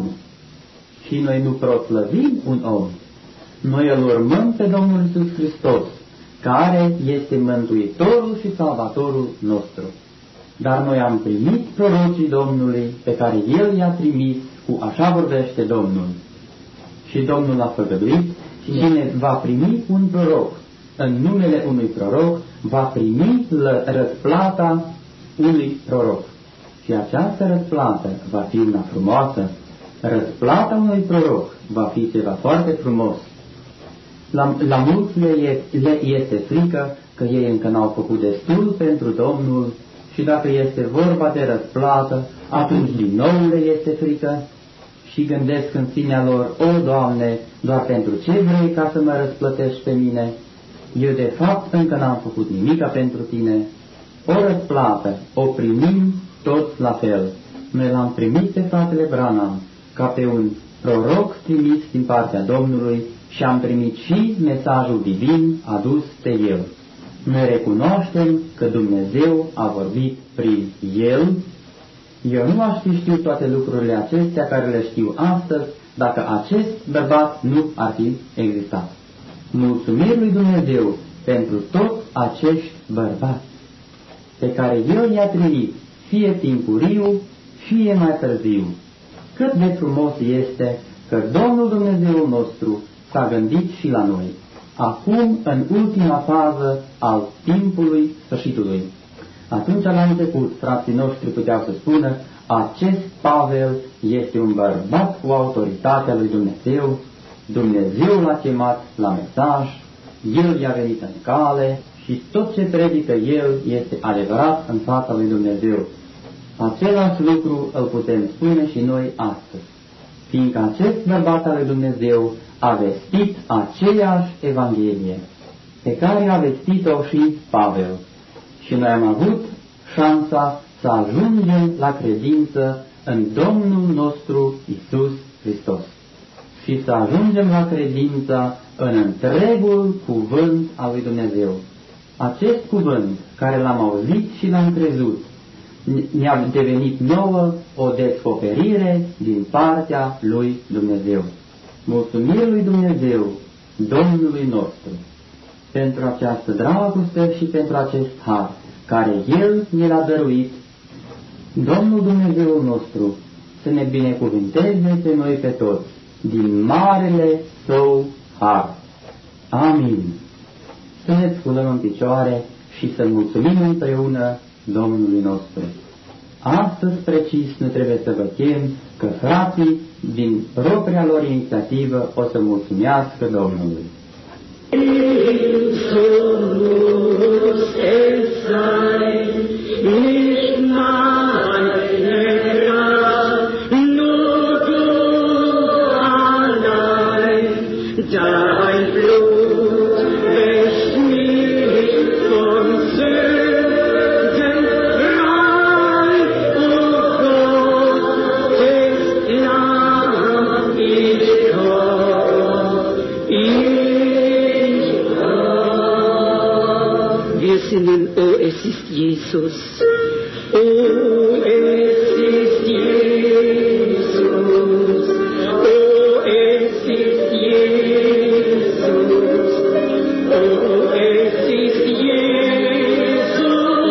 și noi nu proslăvim un om. Noi îl urmăm pe Domnul Iisus Hristos, care este Mântuitorul și Salvatorul nostru. Dar noi am primit prorocii Domnului pe care El i-a trimis cu așa vorbește Domnul. Și Domnul a făgăduit și cine va primi un proroc în numele unui proroc, va primi răsplata unui proroc. Și această răsplată va fi una frumoasă. Răsplata unui proroc va fi ceva foarte frumos. La, la mulți le, le este frică că ei încă n-au făcut destul pentru Domnul și dacă este vorba de răsplată, atunci din nou le este frică și gândesc în sinea lor: o, Doamne, doar pentru ce vrei ca să mă răsplătești pe mine? Eu de fapt încă n-am făcut nimica pentru Tine. O răsplată o primim toți la fel. Noi l-am primit pe fratele Branham ca pe un proroc trimis din partea Domnului și am primit și mesajul divin adus de El. Noi recunoaștem că Dumnezeu a vorbit prin El. Eu nu aș fi știut toate lucrurile acestea care le știu astăzi dacă acest bărbat nu ar fi existat. Mulțumiri lui Dumnezeu pentru toți acești bărbați pe care El i-a trimis, fie timpuriu, fie mai târziu. Cât de frumos este că Domnul Dumnezeu nostru s-a gândit și la noi, acum în ultima fază al timpului sfârșitului. Atunci, la început, frații noștri puteau să spună: acest Pavel este un bărbat cu autoritatea lui Dumnezeu, Dumnezeu l-a chemat la mesaj, el i-a venit în cale și tot ce predică el este adevărat în fața lui Dumnezeu. Același lucru îl putem spune și noi astăzi, fiindcă acest bărbat al lui Dumnezeu a vestit aceeași Evanghelie pe care a vestit-o și Pavel. Și noi am avut șansa să ajungem la credință în Domnul nostru Iisus Hristos și să ajungem la credință în întregul cuvânt al lui Dumnezeu. Acest cuvânt care l-am auzit și l-am crezut ne-a devenit nouă o descoperire din partea lui Dumnezeu. Mulțumiri lui Dumnezeu, Domnului nostru, pentru această dragoste și pentru acest har care El ne l-a dăruit. Domnul Dumnezeu nostru să ne binecuvânteze pe noi pe toți din marele Său har. Amin. să ne sculăm în picioare și să mulțumim împreună Domnului nostru. Astăzi precis nu trebuie să vă chem că frații din propria lor inițiativă o să mulțumească Domnului. Oh, es ist Jesus. Oh, es ist Jesus. Oh, es ist Jesus. Oh, es ist Jesus.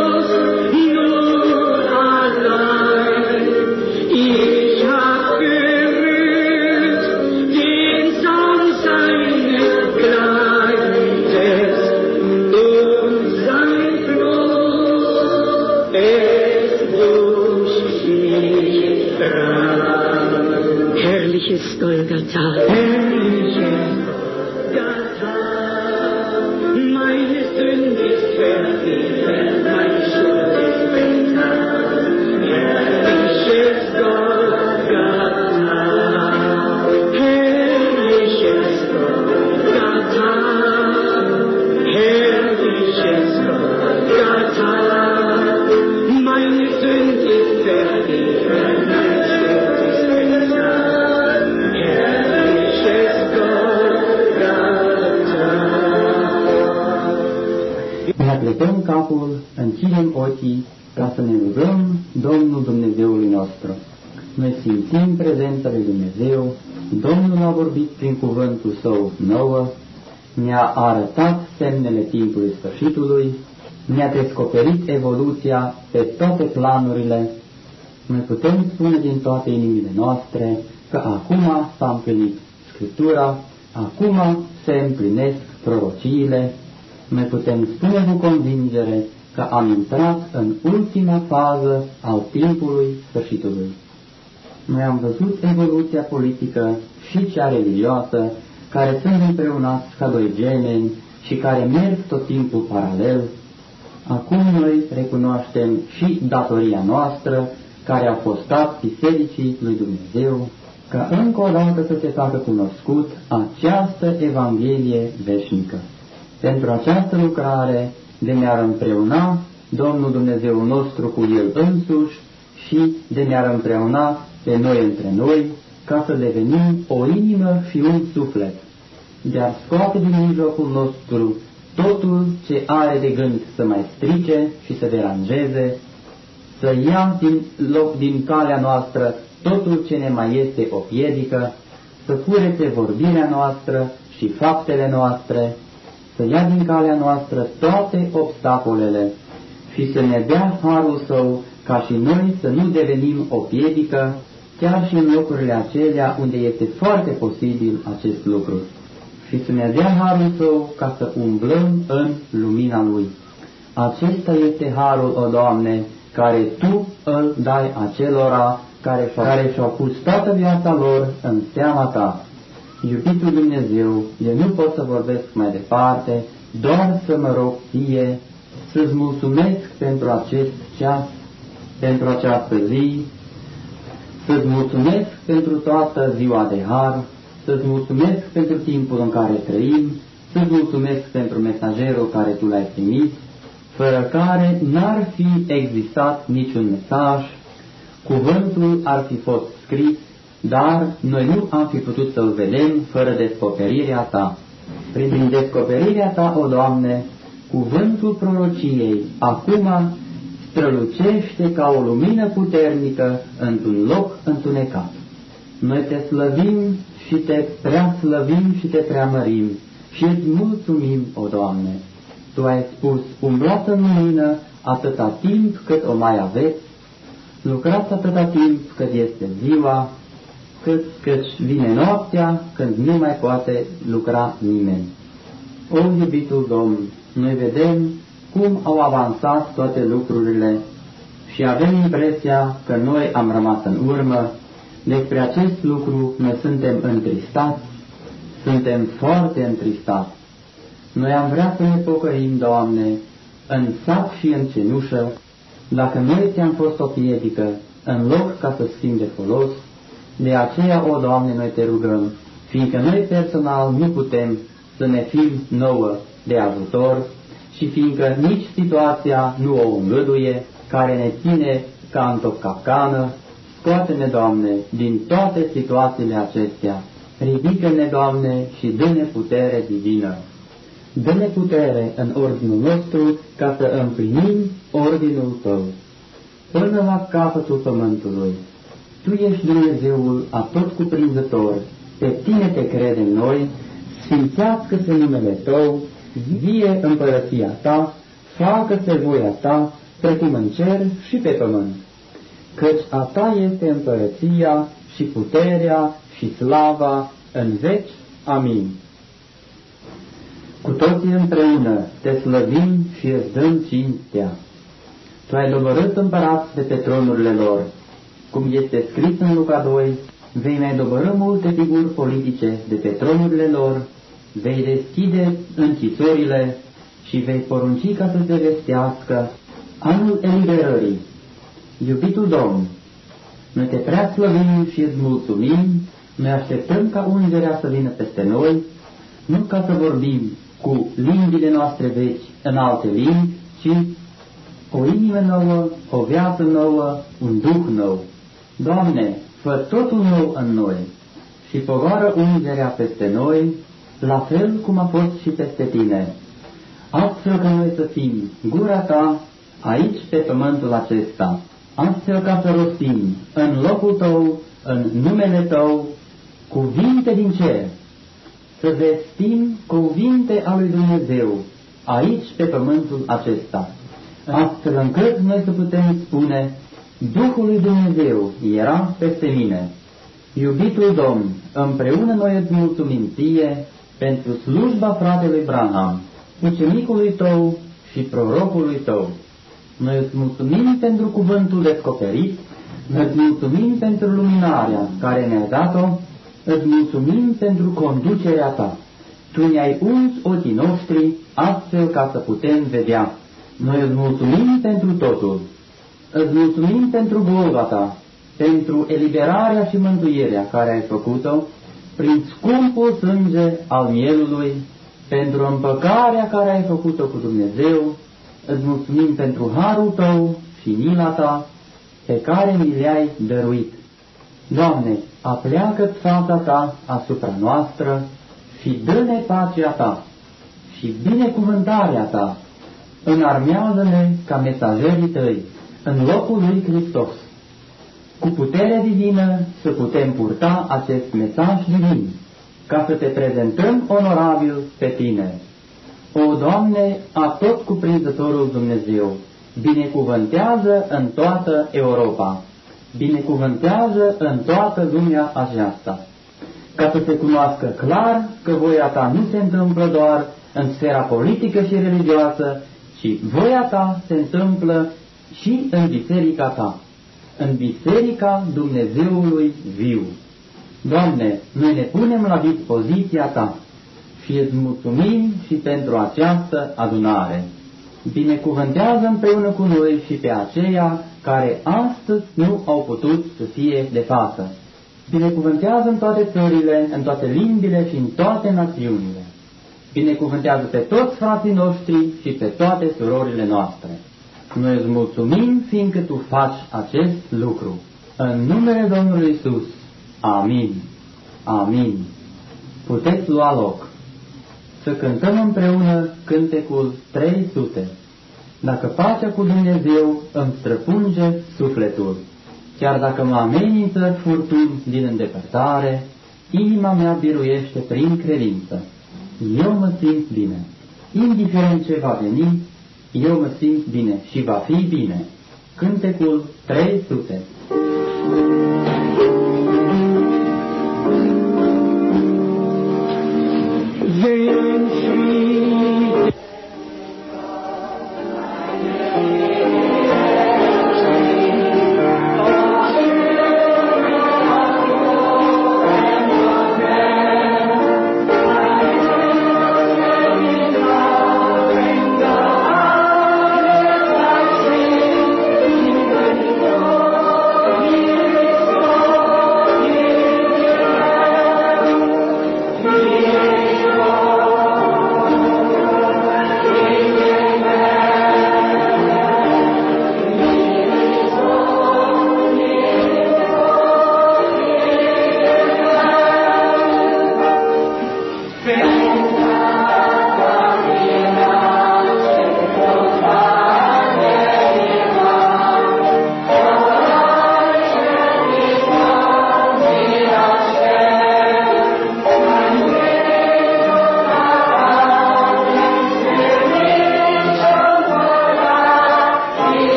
Nur allein. Ich hab gehört den Song seines Kleides. Herrliches Golgatha, herrliches Golgatha, meine Sünde ist vergeben, meine Schuld ist bezahlt. Herrliches Golgatha, herrliches Golgatha, herrliches Golgatha, meine Sünde ist vergeben, meine Schuld ist bezahlt. Herrliches Golgatha. Ne aplecăm capul, închidem ochii ca să ne rugăm Domnul Dumnezeului nostru. Noi simțim prezența lui Dumnezeu, Domnul a vorbit prin cuvântul Său nouă, ne-a arătat semnele timpului sfârșitului, ne-a descoperit evoluția pe toate planurile. Noi putem spune din toate inimile noastre că acum s-a împlinit Scriptura, acum se împlinesc prorociile. Noi putem spune cu convingere că am intrat în ultima fază al timpului sfârșitului. Noi am văzut evoluția politică și cea religioasă, care sunt împreunați ca doi gemeni și care merg tot timpul paralel. Acum noi recunoaștem și datoria noastră, care a fost dat Bisericii lui Dumnezeu, ca încă o dată să se facă cunoscut această Evanghelie veșnică. Pentru această lucrare de ne-ar împreuna Domnul Dumnezeu nostru cu El însuși și de ne-ar împreuna pe noi între noi, ca să devenim o inimă și un suflet, de-ar scoate din mijlocul nostru totul ce are de gând să mai strice și să deranjeze, să ia din loc din calea noastră totul ce ne mai este o piedică, să curețe vorbirea noastră și faptele noastre, să ia din calea noastră toate obstacolele și să ne dea harul Său ca și noi să nu devenim o piedică, chiar și în locurile acelea unde este foarte posibil acest lucru, și să ne dea harul Său ca să umblăm în lumina Lui. Acesta este harul, o Doamne, care Tu îl dai acelora care, care și-au pus toată viața lor în seama Ta. Iubitul Dumnezeu, eu nu pot să vorbesc mai departe, doar să mă rog Ție să-ți mulțumesc pentru acest ceas, pentru această zi, să-ți mulțumesc pentru toată ziua de har, să-ți mulțumesc pentru timpul în care trăim, să-ți mulțumesc pentru mesagerul care Tu l-ai trimis, fără care n-ar fi existat niciun mesaj, cuvântul ar fi fost scris, dar noi nu am fi putut să-l vedem fără descoperirea Ta. Prin descoperirea Ta, o Doamne, cuvântul prorociei acum strălucește ca o lumină puternică într-un loc întunecat. Noi Te slăvim și Te prea slăvim și Te preamărim și îți mulțumim, o Doamne. Tu ai spus, umblați în lumină atâta timp cât o mai aveți, lucrați atâta timp cât este ziua, cât, cât vine noaptea, când nu mai poate lucra nimeni. O iubitul Domn, noi vedem cum au avansat toate lucrurile și avem impresia că noi am rămas în urmă. Despre acest lucru noi suntem întristați, suntem foarte întristați. Noi am vrea să ne pocăim, Doamne, în sac și în cenușă, dacă noi ți-am fost o piedică, în loc ca să fim de folos. De aceea, o Doamne, noi te rugăm, fiindcă noi personal nu putem să ne fim nouă de ajutor și fiindcă nici situația nu o îngăduie, care ne ține ca într-o capcană, scoate-ne, Doamne, din toate situațiile acestea. Ridică-ne, Doamne, și dă-ne putere divină. Dă-ne putere în ordinul nostru ca să împlinim ordinul Tău. Până la capătul pământului, Tu ești Dumnezeul atotcuprinzător, pe Tine te credem noi, sfințească-se numele Tău, vie împărăția Ta, facă-se voia Ta, precum în cer și pe pământ. Căci a Ta este împărăția și puterea și slava în veci. Amin. Cu toții împreună te slăvim și îți dăm cinstea. Tu ai doborât împărați de pe tronurile lor. Cum este scris în Luca doi, vei mai doborâ multe figuri politice de pe tronurile lor, vei deschide închisorile și vei porunci ca să se vestească anul eliberării. Iubitul Domn, noi te prea slăvim și îți mulțumim, noi așteptăm ca ungerea să vină peste noi, nu ca să vorbim cu limbile noastre vechi în alte limbi, ci o inimă nouă, o viață nouă, un duh nou. Doamne, fă totul nou în noi și povară ungerea peste noi, la fel cum a fost și peste Tine, astfel că noi să fim gura Ta aici pe pământul acesta, astfel ca să rostim în locul Tău, în numele Tău, cuvinte din cer, să vestim cuvinte a lui Dumnezeu aici pe pământul acesta, astfel încât noi să putem spune: Duhul lui Dumnezeu era peste mine. Iubitul Domn, împreună noi îți mulțumim Ție pentru slujba fratelui Branham, ucenicului Tău și prorocului Tău. Noi îți mulțumim pentru cuvântul descoperit, noi îți mulțumim pentru luminarea care ne-ai dat-o, îți mulțumim pentru conducerea Ta. Tu ne-ai uns ochii noștri astfel ca să putem vedea. Noi îți mulțumim pentru totul. Îți mulțumim pentru Golgota, pentru eliberarea și mântuirea care ai făcut-o prin scumpul sânge al mielului, pentru împăcarea care ai făcut-o cu Dumnezeu. Îți mulțumim pentru harul Tău și mila Ta pe care mi le-ai dăruit. Doamne, apleacă-ți fața Ta asupra noastră și dă-ne pacea Ta și binecuvântarea Ta. Înarmează-ne ca mesagerii Tăi în locul lui Hristos, cu putere divină să putem purta acest mesaj divin, ca să Te prezentăm onorabil pe Tine. O, Doamne, atotcuprinzătorul Dumnezeu, binecuvântează în toată Europa, binecuvântează în toată lumea aceasta, ca să se cunoască clar că voia Ta nu se întâmplă doar în sfera politică și religioasă, ci voia Ta se întâmplă și în biserica Ta, în biserica Dumnezeului viu. Doamne, noi ne punem la dispoziția Ta și îți mulțumim și pentru această adunare. Binecuvântează împreună cu noi și pe aceia care astăzi nu au putut să fie de față. Binecuvântează în toate țările, în toate limbile și în toate națiunile. Binecuvântează pe toți frații noștri și pe toate surorile noastre. Noi îți mulțumim fiindcă Tu faci acest lucru. În numele Domnului Iisus. Amin. Amin. Puteți lua loc. Să cântăm împreună cântecul trei sute. Dacă pacea cu Dumnezeu îmi străpunge sufletul, chiar dacă mă amenință furtuni din îndepărtare, inima mea biruiește prin credință. Eu mă simt bine. Indiferent ce va veni, eu mă simt bine și va fi bine. Cântecul trei sute.